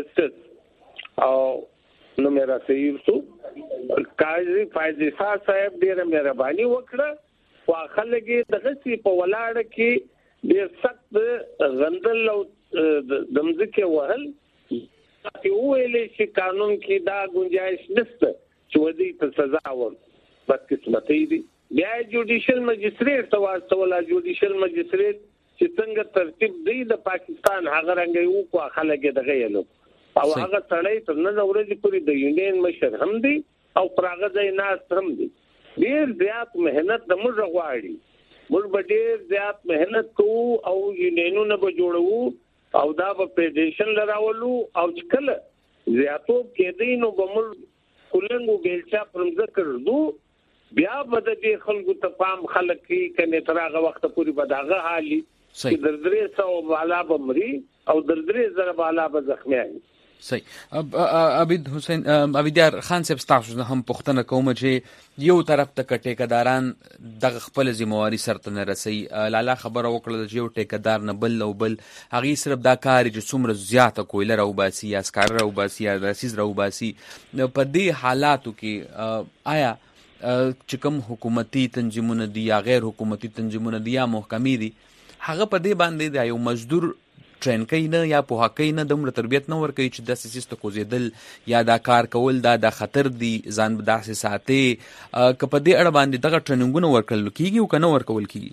جسټس او نو میرا صحیح سو قاضي فایض صاحب ډیره مهرباني وکړه واخلګي دغه سی په ولاړ کې ډیر سخت غندل او دمځکه وهل چې ویلې چې قانون کې دا گنجائش نشته چې ودی ته سزا ور بدقسمتي دي بیا جوډیشل مجستریټ تواستولا جوډیشل مجستریټ چې څنګه ترتیب دی د پاکستان هغه رنګ یو کو خلګي دغه یلو او هغه سړی تر نن ورځې پورې د یونین مشر هم دی او پراغه ځای ناس هم دی ډیر زیات مهنت د موږ غواړي موږ به ډیر زیات مهنت کوو او یونینونه به جوړو او دا په پریډیشن لراولو او کله زیاتو کې دینو بمل کولنګو بیلچا پرمځ کړو بیا بد دې خلکو ته پام خلک کې کنه ترغه وخت پوری بداغه حالي چې دردري سو بالا بمري او دردري زره بالا به زخمي صحیح. عبید حسین عبیدیار خان صاحب تاسو هم پښتنه کوم چې یو طرف ته ټیکداران د خپل ذمہواری سره نه رسي. لاله خبره وکړه چې یو ټیکدار نه بل او بل هغه صرف دا کار چې څومره زیاته کویل راو باسي یا سکار راو باسي یا رسیز راو باسي. په دې حالاتو کې آیا چې کوم حکومتي تنظیمونه دي یا غیر حکومتي تنظیمونه دي یا محکمې دي هغه په دې باندې د یو مزدور ټرین کوي نه یا په هکې نه دومره تربیت نه ورکوي چې د سیستم کوزیدل یا دا کار کول دا د خطر دی ځان بداسه ساتي که په دې اړه باندې دغه ټریننګونه ورکول کیږي او کنه ورکول کیږي.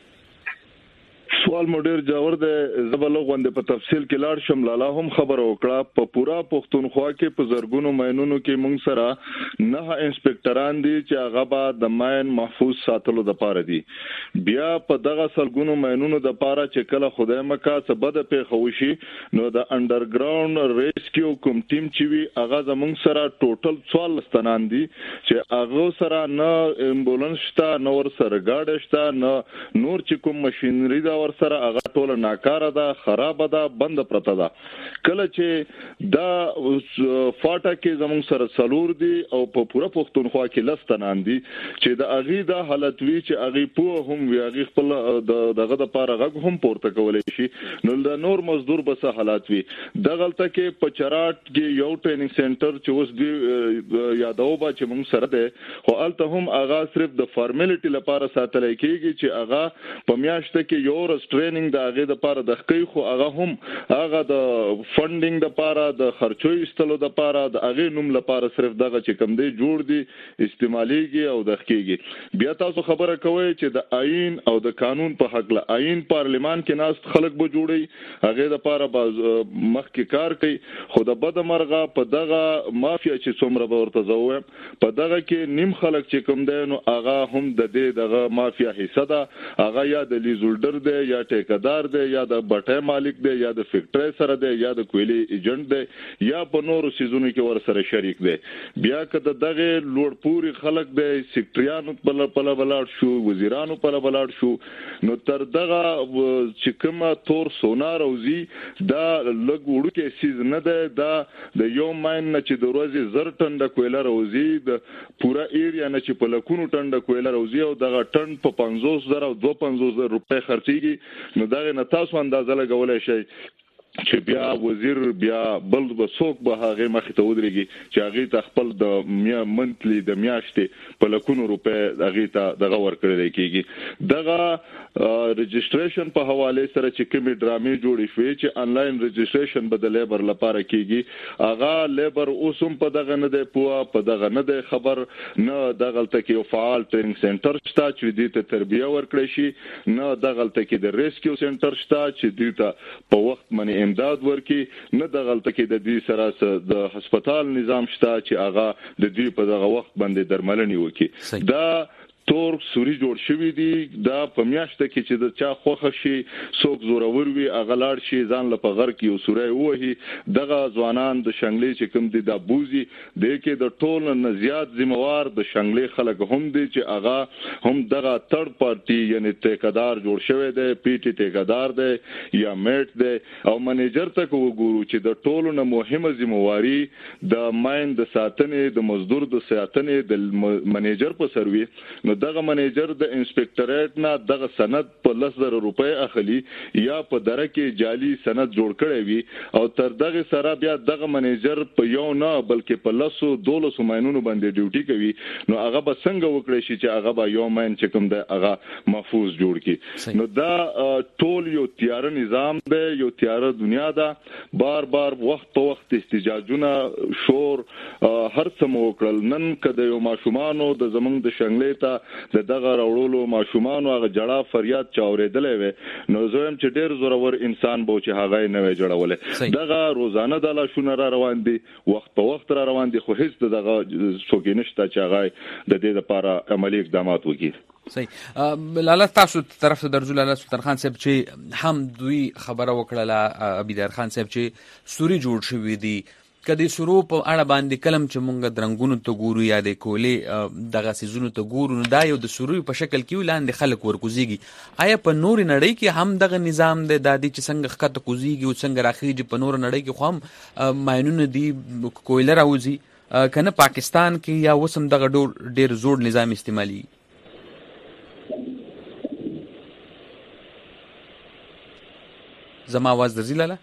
سوال مډیر جوړ دی زبلو غوندې په تفصیل کې لاړ شم. لاله هم خبر وکړه په پورا پښتونخوا کې په زرګونو ماینونو کې مونږ سره 9 انسپکټران دي چې هغه به د ماین محفوظ ساتلو د پاره دي. بیا په دغه سلګونو ماینونو د پاره چې کله خدای مکا څه بد پیښ وشي نو د انډرګراوند ریسکیو کوم ټیم چې وی هغه زمونږ سره ټوټل 14 ستنان دي چې هغه سره نه امبولانس شته نه ور سره گاډي شته نه نور چې کوم ماشينري دا سره هغه ټول ناکاره ده خراب ده بند پرته ده. کله چې دا فاټا کې زمون سره سلور دي او په پورا پښتونخوا کې لستنان دي چې د اغي دا حالت وی چې اغي په هم وی اغي خپل دغه د پاره غږ هم پورته کولای شي نو د نور مزدور بس حالات وی دغلته کې په چراټ کې یو ټریننګ سنټر چې اوس دی یادو با چې مون سره ده خو الته هم اغا صرف د فارمالیټي لپاره ساتل کېږي چې اغا په میاشت کې یو ټریننګ د هغه د پاره د خکې خو هغه هم هغه د فندینګ د پاره د خرچو ایستلو د پاره د هغه نوم لپاره صرف دغه چې کم دی جوړ دی استعماليږي او د خکېږي. بیا تاسو خبره کوئ چې د آئین او د قانون په حق له آئین پارلیمان کې ناست خلک به جوړي هغه د پاره مخ کې کار کوي خو د بد مرغه په دغه مافیا چې څومره به ورته زوم په دغه کې نیم خلک چې کوم دی نو هغه هم د دې دغه مافیا حصہ ده هغه یا د لیزولډر دی یا ټیکدار دی یا د بټه مالک دی یا د فیکټری سره دی یا د کویلی ایجنټ دی یا په نورو سيزونو کې ور سره شریک دی. بیا کده دغه لوړ پوری خلک دی سیکټریانو په بلاړ شو وزیرانو په بلاړ شو نو تر دغه چې کومه تور سونا روزي دا لګ وړو کې سیز نه ده دا د یو ماین نه چې د ورځې زر ټنډه کویله روزي د پورا ایریا نه چې په لکونو ټنډه کویله روزي او دغه ټن په 500,000 او 250,000 روپۍ خرڅيږي نو دا نه تاسو اندازه لګولای شئ چې بیا وزیر بیا بل وسوک به هغه مخې ته ودرېږي چې هغه ته خپل د منتلی د میاشتې په لکونو روپۍ هغه ته دغه ورکړل کېږي. دغه رجسټریشن په حواله سره چې کومې ډرامې جوړې شوې چې انلاین رجسټریشن به د لیبر لپاره کېږي هغه لیبر اوسم په دغه نه دی پوها په دغه نه دی خبر نه دغلته کې یو فعال ټریننګ سنټر شته چې دې ته تربیه ورکړي شي نه دغلته کې د ریسکیو سنټر شته چې دې ته په وخت باندې امداد ورکي نه د غلطه کې د دې سره د هسپتال نظام شته چې هغه د دې په دغه وخت باندې درملنه وکړي. دا تور سوري جوړ شوی دی دا په میاشته کې چې د چا خوخه شي څوک زورور وي اغلاړ شي ځان لپاره غر کې او سوري وهي دغه ځوانان د شنګلې چې کوم دي د بوزي د کې د ټول نه زیات ذمہوار د شنګلې خلک هم دي چې اغا هم دغه تړ پارټي یعنی ټیکدار جوړ شوی دی پی ټی ټیکدار دی یا میټ دی او منیجر ته وګورو چې د ټول نه مهمه ذمہواری د ماین د ساتنې د مزدور د ساتنې د منیجر په سروي دغه منیجر د انسپکټریټ نه دغه سند په 10,000 روپۍ اخلي یا په دره کې جعلی سند جوړ کړی وي او تر دغه سره بیا دغه منیجر په یو نه بلکې په 12 ماینونو باندې ډیوټي کوي نو هغه به څنګه وکړي چې هغه به یو ماین چې کوم دی هغه محفوظ جوړ کړي. نو دا ټول یو تیار نظام دی یو تیار دنیا ده بار بار وخت په وخت احتجاجونه شور هر څه مو وکړل نن کده یو ماشومانو د زمنګ د شنګلې ته د دغه راوړلو ماشومان هغه جړه فریاد چاورېدلې وي نو زویم چې ډېر زورور انسان بو چې هغه نه وي جوړولې دغه روزانه د لاشونه را روان دي وخت په وخت را روان دي خو هیڅ دغه څوک نشته چې هغه د دې لپاره عملی اقدامات وکړي. صحیح. لاله تاسو طرف ته درځو لاله سلطان خان صاحب چې هم دوی خبره وکړه ابیدار خان صاحب چې سوري جوړ شوی دي کدي سرو په اړه باندې کلم چې مونږ درنګونو ته ګورو یا د کولې دغه سيزونو ته ګورو نو دا یو د سوري په شکل کې ولاندې خلک ورکوزيږي. آیا په نور نړۍ کې هم دغه نظام د دادی چې څنګه خطه کوزيږي او څنګه راخیږي په نور نړۍ کې خو هم ماينونه دي کویل راوځي کنه پاکستان کې یا وسم دغه ډېر زوړ نظام استعمالي؟ زما आवाज درځي لاله؟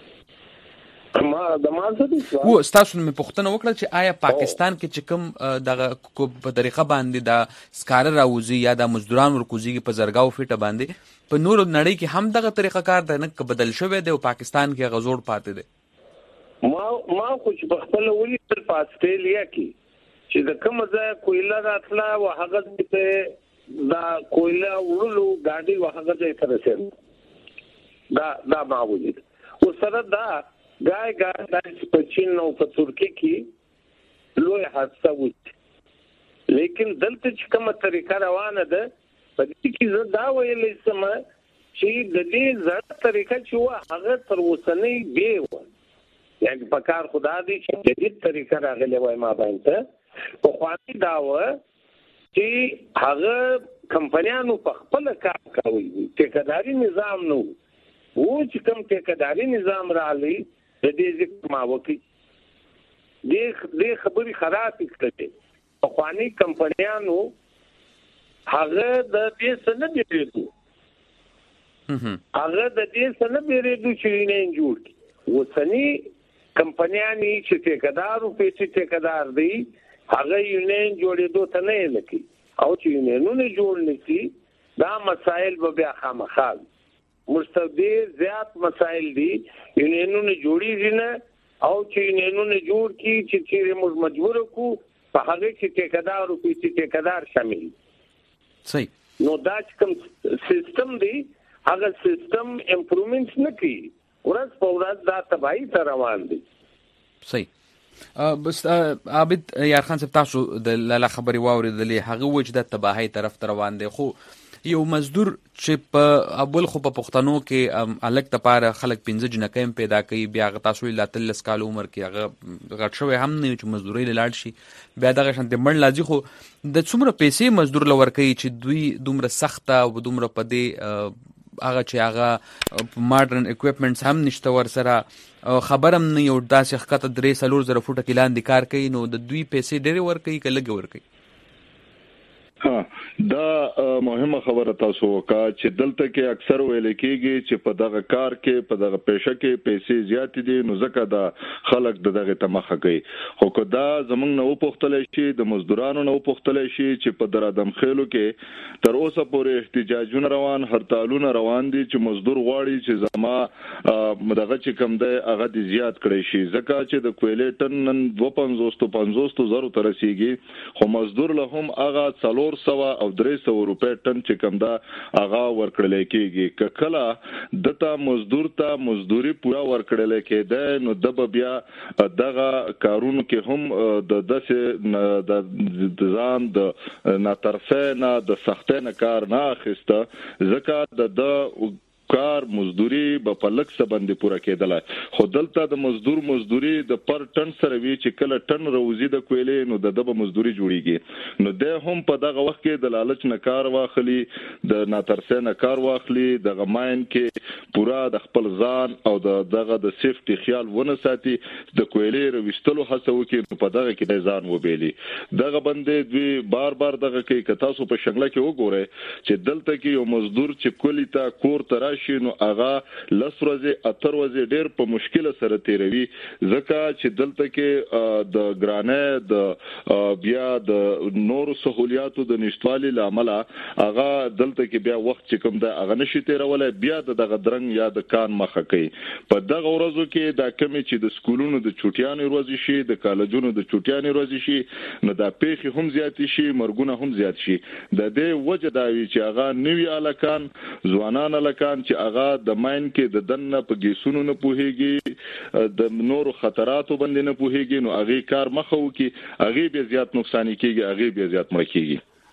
و ستاسو مې پوښتنه وکړه چې آیا پاکستان کې چې کوم دغه په طریقه باندې د سکاره راوځي یا د مزدوران ورکوزيږي په زرګاو فیټه باندې په نور نړۍ کې هم دغه طریقه کار دی نه بدل شوی دی او پاکستان کې غزوړ پاتې دی؟ ما خو چې په خپل ولیدل په استرالیا کې چې د کوم ځای کویلا راتله او هغه ته دا کویلا ورلو ګاډي وهغه ځای ته رسېد دا ما ولید او سره دا ګای د پچین او په ترکی کې لوی حادثه وشوه لیکن دلته چې کومه طریقه روانه ده په دې کې زه دا ویلې سم چې د دې زړه طریقه چې وا هغه تر اوسنۍ به و یعنی په کار خدا دې چې د دې طریقه راغلی وای ما باندې په خواني دا و چې هغه کمپنیانو په خپل کار کوي ټیکداري نظام نو و چې کوم ټیکداري نظام رالی د دې ځکه ما وکي دې خبري خراب کړې په خواني کمپنیانو هغه د دې سند دیږي هغه د دې سند دیږي چې نه جوړ وسني کمپنیانی چې ټیکدارو په چې ټیکدار دی هغه یونین جوړېدو ته نه لکی او چې یونینونه جوړ نشي دا مسائل به بیا خامخال مستقبل زیات مسائل دي یونینونه جوړیږي نه او چې یونینونه جوړ کی چې موږ مجبور کو په هغه کې ټیکدار او په ټیکدار شامل صحیح نو دا کوم سیستم دی هغه سیستم امپروومنټس نه کوي ورځ په ورځ دا تباہي ته روان دي. صحیح. بس عابد یار خان صاحب تاسو د لاله خبري واوریدلې هغه وجه د تباہي طرف ته روان دي خو یو مزدور چې په اول خو په پښتنو کې الګ تپاره خلک 15 جنکې پیدا کوي بیا تاسو لا 13 کال عمر کې هغه غټ شوی هم نه چې مزدوري لاړ شي بیا دغه شانته مړ لازم خو د څومره پیسې مزدور لور کوي چې دوی دومره سخته او دومره پدې هغه چې هغه ماډرن اکوپمنټس هم نشته ور سره خبرم نه یو داسې خطه 3 زره فوټه کې لاندې کار کوي نو د دوی پیسې ډېر ور کوي کله ور کوي. دا مهمه خبره تاسو وکړه چې دلته کې اکثر ویل کېږي چې په دغه کار کې په دغه پېښه کې پیسې زیات دي نو ځکه دا خلک دغه تمخه کوي خو کدا زمونږ نو پختل شي د مزدورانو نو پختل شي چې په درادم خېلو کې تر اوسه پورې احتجاجونه روان هرتالونه روان دي چې مزدور غواړي چې زما دغه چې کم دی هغه دي زیات کړی شي ځکه چې د کویلې ټن نن 250 زره تر رسیدي خو مزدور له هم هغه 400 او 300 روپے ټن چې کم دا هغه ورکړل کېږي کله دته مزدور ته مزدوري پورا ورکړل کېده نو د بیا دغه کارونو کې هم د دسه د ځان د ناترفه نه د سختۍ نه کار نه اخیسته ځکه د کار مزدوري په پلک سبند پورا کېدله خو دلته د مزدوري د پر ټن سره وی چې کله ټن روزي د کویلې نو د دبه مزدوري جوړیږي نو د هم په دغه وخت کې د لالچ نه کار واخلي د ناترسه نه کار واخلي د غماین کې پورا د خپل ځان او دغه د سیفټي خیال ونه ساتي د کویلې رويستلو هڅه وکړي په دغه کې د ځان وبېلي دغه باندې دوی بار دغه کې کتا سو په شنګله کې وګوره چې دلته کې یو مزدور چې کولی تا کور تر نو هغه لسورځي اتروځي ډېر په مشکله سره تیروي ځکه چې دلته کې د ګرانه د بیا د نور سہولیاتو د نشټوالي لامل هغه دلته کې بیا وخت چې کوم د هغه نشي تیرولای بیا دغه درنګ یا د کان مخه کوي په دغه ورځو کې د کمی چې د سکولونو د چټیانو ورځي شي د کالجونو د چټیانو ورځي شي نو د پیخي هم زیات شي مرګونه هم زیات شي د دې وجه دا وی چې هغه نوی الکان ځوانان الکان چې هغه د ماین کې د دنه په ګیسونو نه پوهیږي د نورو خطراتو باندې نه پوهیږي نو هغه کار مخه وکي هغه به زیات نقصان کیږي هغه به زیات مړ کیږي.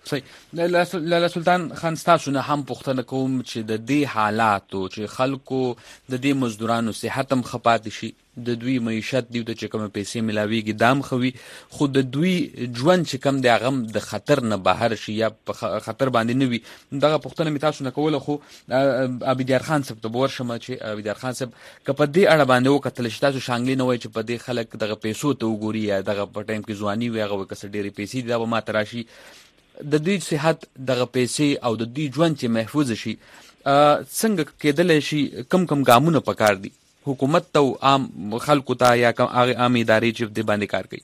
صحیح. لاله سلطان خان تاسو نه هم پوښتنه کوم چې د دې حالاتو چې خلکو د دې مزدورانو صحت هم خپات شي، د دوی معیشت دیو ته چې کوم پیسې ملاويږي دام خوي، خو د دوی ژوند چې کم دی هغه د خطر نه بهر شي یا په خطر باندې نه وي. دغه پوښتنه می تاسو نه کوله، خو ابيدار خان صاحب ته ورشم چې ابيدار خان صاحب کپه دې اړه باندې وکتل چې تاسو شانګلی نه وای چې په دې خلک دغه پیسو ته وګوري یا دغه په ټایم کې ځواني وي هغه کس ډېری پیسې دا به ما تراشي، د دې صحت دغه پیسې او د دې ژوند چې محفوظ شي څنګه کېدل شي، کم ګامونه پکار دي حکومت ته عام خلکو ته یا عام ادارې چې د باندې کار کوي؟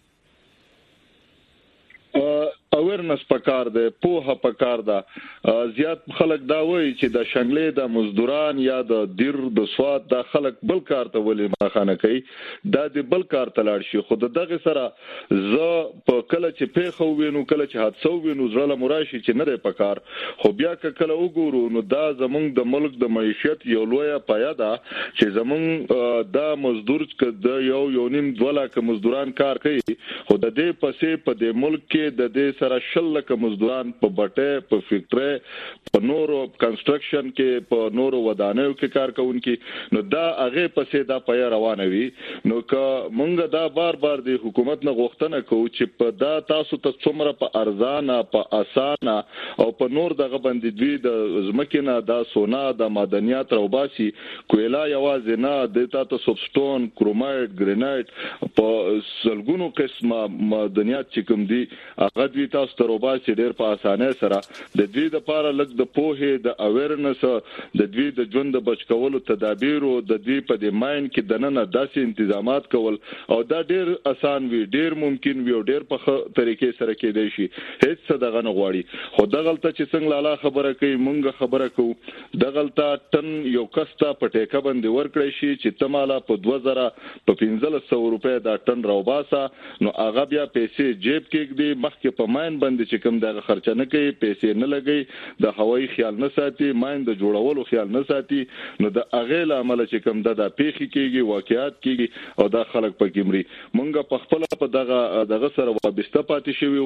اویرنس پکار ده، پوهه پکار ده. زیات خلک دا وایي چې د شنګلې د مزدوران یا د دیر د سواد د خلک بل کار ته ولې ماخانه کوي، دا د بل کار ته لاړ شي. خو دغه سره ز په کله چې پیښو وینو، کله چې حادثه وینو، زړه مراشي چې نه ده پکار. خو بیا کله وګورو نو دا زمونږ د ملک د معیشت یو لویه پایا ده چې زمونږ دا مزدور د یو نیم 2 لک مزدوران کار کوي، خو د دې پسې په دې ملک کې د دې سره 6 لک مزدوران په بټه، په فیکټری، په نورو کنستراکشن کې، په نورو ودانیو کې کار کوونکي، نو دا هغه پسې دا پیا روانه وي. نو که مونږ دا بار د حکومت نه غوښتنه کوو چې په دا تاسو ته څومره په ارزانه، په اسانه او په نور دغه باندې دوی د زمکینه دا سونا د معدنیات روباسي، کویلا یوازې نه د تاسو سبسټون، کرومایټ، ګرینایټ په سلګونو قسمه معدنیات چې کوم دي هغه دوی تاسو ته روباسي ډېر په اسانه سره. د دوی د لپاره لږ د پوهې، د اویرنس، د دوی د ژوند د بچ کولو تدابیر او د دوی په د ماین کې دننه داسې تنظیمات کول او دا ډېر اسان وي، ډېر ممکن وي او ډېر په طریقې سره کېدای شي. هیڅ څه دغه نه غواړي. خو دغلته چې څنګه لاله خبره کوي مونږ خبره کوو، دغلته ټن یو کستا په ټیکه باندې ورکړی شي چې تماله په 2000 په 1500 روپے دا ټن راوباسه، نو هغه بیا پیسې جیب کې دی، مخکې په ماین باندې چې کوم دغه خرچه نه کوي، پیسې نه لګي، د هوایي خیال نه ساتي، ماین د جوړولو خیال نه ساتي، نو د هغه لامل چې کوم د پیخي کېږي، واقعیات کېږي او دا خلک پکې مري. مونږ په خپل په دغه سره وابسته پاتې شوی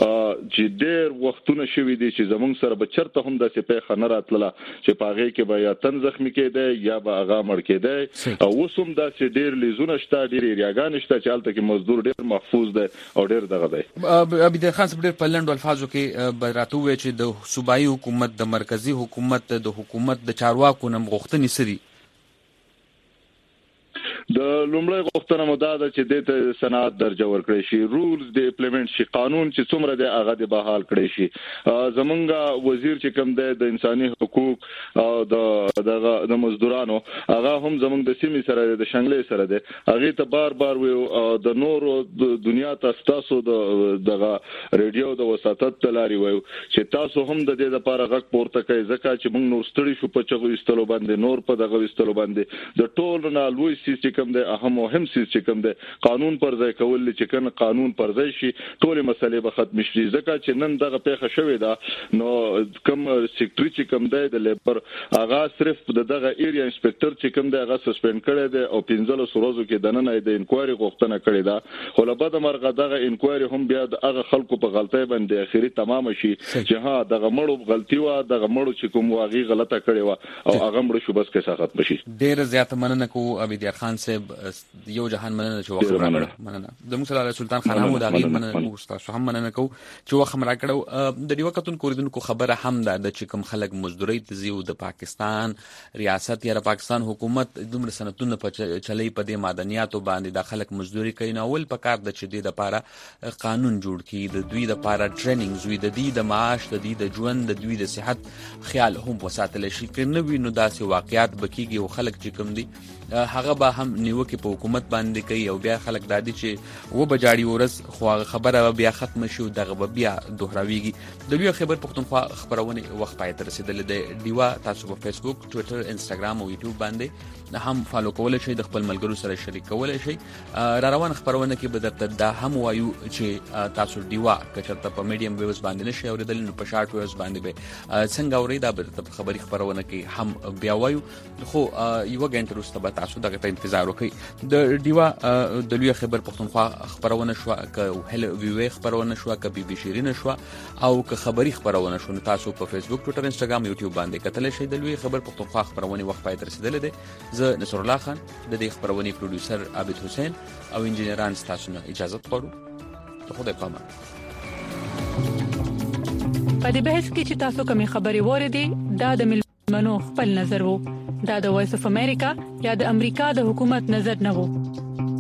چې ډېر وختونه شوی دي چې زمونږ سره به چرته هم داسې پیښه نه راتله چې په هغه کې به یا تن زخمی کېده یا به هغه مړ کېده. او اوس هم داسې ډېر لیزونه شته، ډېر ایریاګان شته چې هلته کې مزدور ډېر محفوظ دی او ډېر دغه دی. ابيدار خان صاحب ډېر په لنډو الفاظو کې راته وویل چې د صوبایي حکومت، د مرکزی حکومت، د حکومت د چارواکو نه غوښتنې څه دي؟ د لومړی غوښتنه مو دا ده چې د صنعت درجه ورکړي شي، رولز د امپلیمنٹ شي، قانون چې څومره دی هغه د بحال کړي شي. زمونږ وزیر چې کوم دی د انساني حقوق او د مزدورانو هغه هم زمونږ د سیمې سره د شنګلې سره دی، هغه ته بار ویو د نورو دنیا ته تاسو دغه ریډیو د وساتت تلاري ویو چې تاسو هم د دې لپاره غږ پورته کوي، ځکه چې موږ نور ستړي شو په چغو استلو باندې، نور په دغه استلو باندې د ټول نه لوی سیس کوم دی اهم سیس چې کوم دی قانون پر ځای کول چې کنه قانون پر ځای شي ټول مسلې به ختم شي. ځکه چې نن دغه پیښه شوې ده نو کوم سیکریټری چې کوم دی د لیبر هغه صرف دغه ایریا انسپکټر چې کوم دی هغه سسپند کړی دی او 15 ورځو کې د نن د انکوایري غوښتنه کړې ده. خو له بده مرغه دغه انکوایري هم بیا د هغه خلکو په غلطۍ باندې اخیری تمام شي چې ها دغه مړو غلطي و، دغه مړو چې کوم واغی غلطه کړې و او هغه مړ شو بس کې ساخت بشي. ډېر زیات مننه کوو ابيدار خان صاحب، یو جهان مننه چې وخت راکړو. مننه د موږ سره سلطان خان هم د غیر مننه کوو، تاسو هم مننه کوو چې وخت راکړو. د دې وختونو کوریدونکو خبره هم ده چې کوم خلک مزدوري تزيو د پاکستان ریاست یا د پاکستان حکومت دومره سنتونه په چلې په دې معدنیاتو باندې د خلک مزدوري کوي، نو ول په کار د چې د لپاره قانون جوړ کړي، د دوی لپاره ټریننګز وي، د دې د معاش، د دې د ژوند، د دوی د صحت خیال هم وساتل شي. کنه وي نو داسې واقعیات بکیږي او خلک چې کوم دي هغه به هم نیوکه په حکومت باندې کوي او بیا خلک دادي چې و بجاړي ورس خو خبره بیا ختم شي او دغه بیا دوهراویږي. د لوی خبر پښتونخوا خبرونه وخت پای ته رسیدل دی. دیوا تاسو په فیسبوک، ټوئیټر، انستګرام او یوټیوب باندې هم فالو کولای شئ، د خپل ملګرو سره شریک کولای شئ. را روان خبرونه کې به درته دا هم وایو چې تاسو دیوا کچرته په میډیم ویوز باندې نشئ اوریدل، نو په شارټ ویوز باندې به څنګه اورئ دا به خبري خبرونه کې هم بیا وایو. خو یو غنټه وروسته به تاسو دغه ته انتظار انتظار وکړي. د ډیوا د لوی خبر پښتونخوا خبرونه شو ک هل وی خبرونه شو ک بي بي شيرین شو او ک خبري خبرونه شو. تاسو په فیسبوک، ټوئیټر، انستګرام، یوټیوب باندې کتل شئ. د لوی خبر پښتونخوا خبرونه وخت پای تر رسیدل دي. زه نصر الله خان د دې خبرونه پروډوسر عابد حسین او انجینران تاسو نه اجازه غواړو. ته خدای پامان. په دې بحث کې چې تاسو کومې خبرې وریدي دا د ملمنو خپل نظر وو. دا د وایس اف امریکا یا د امریکا د حکومت نظر نه وو.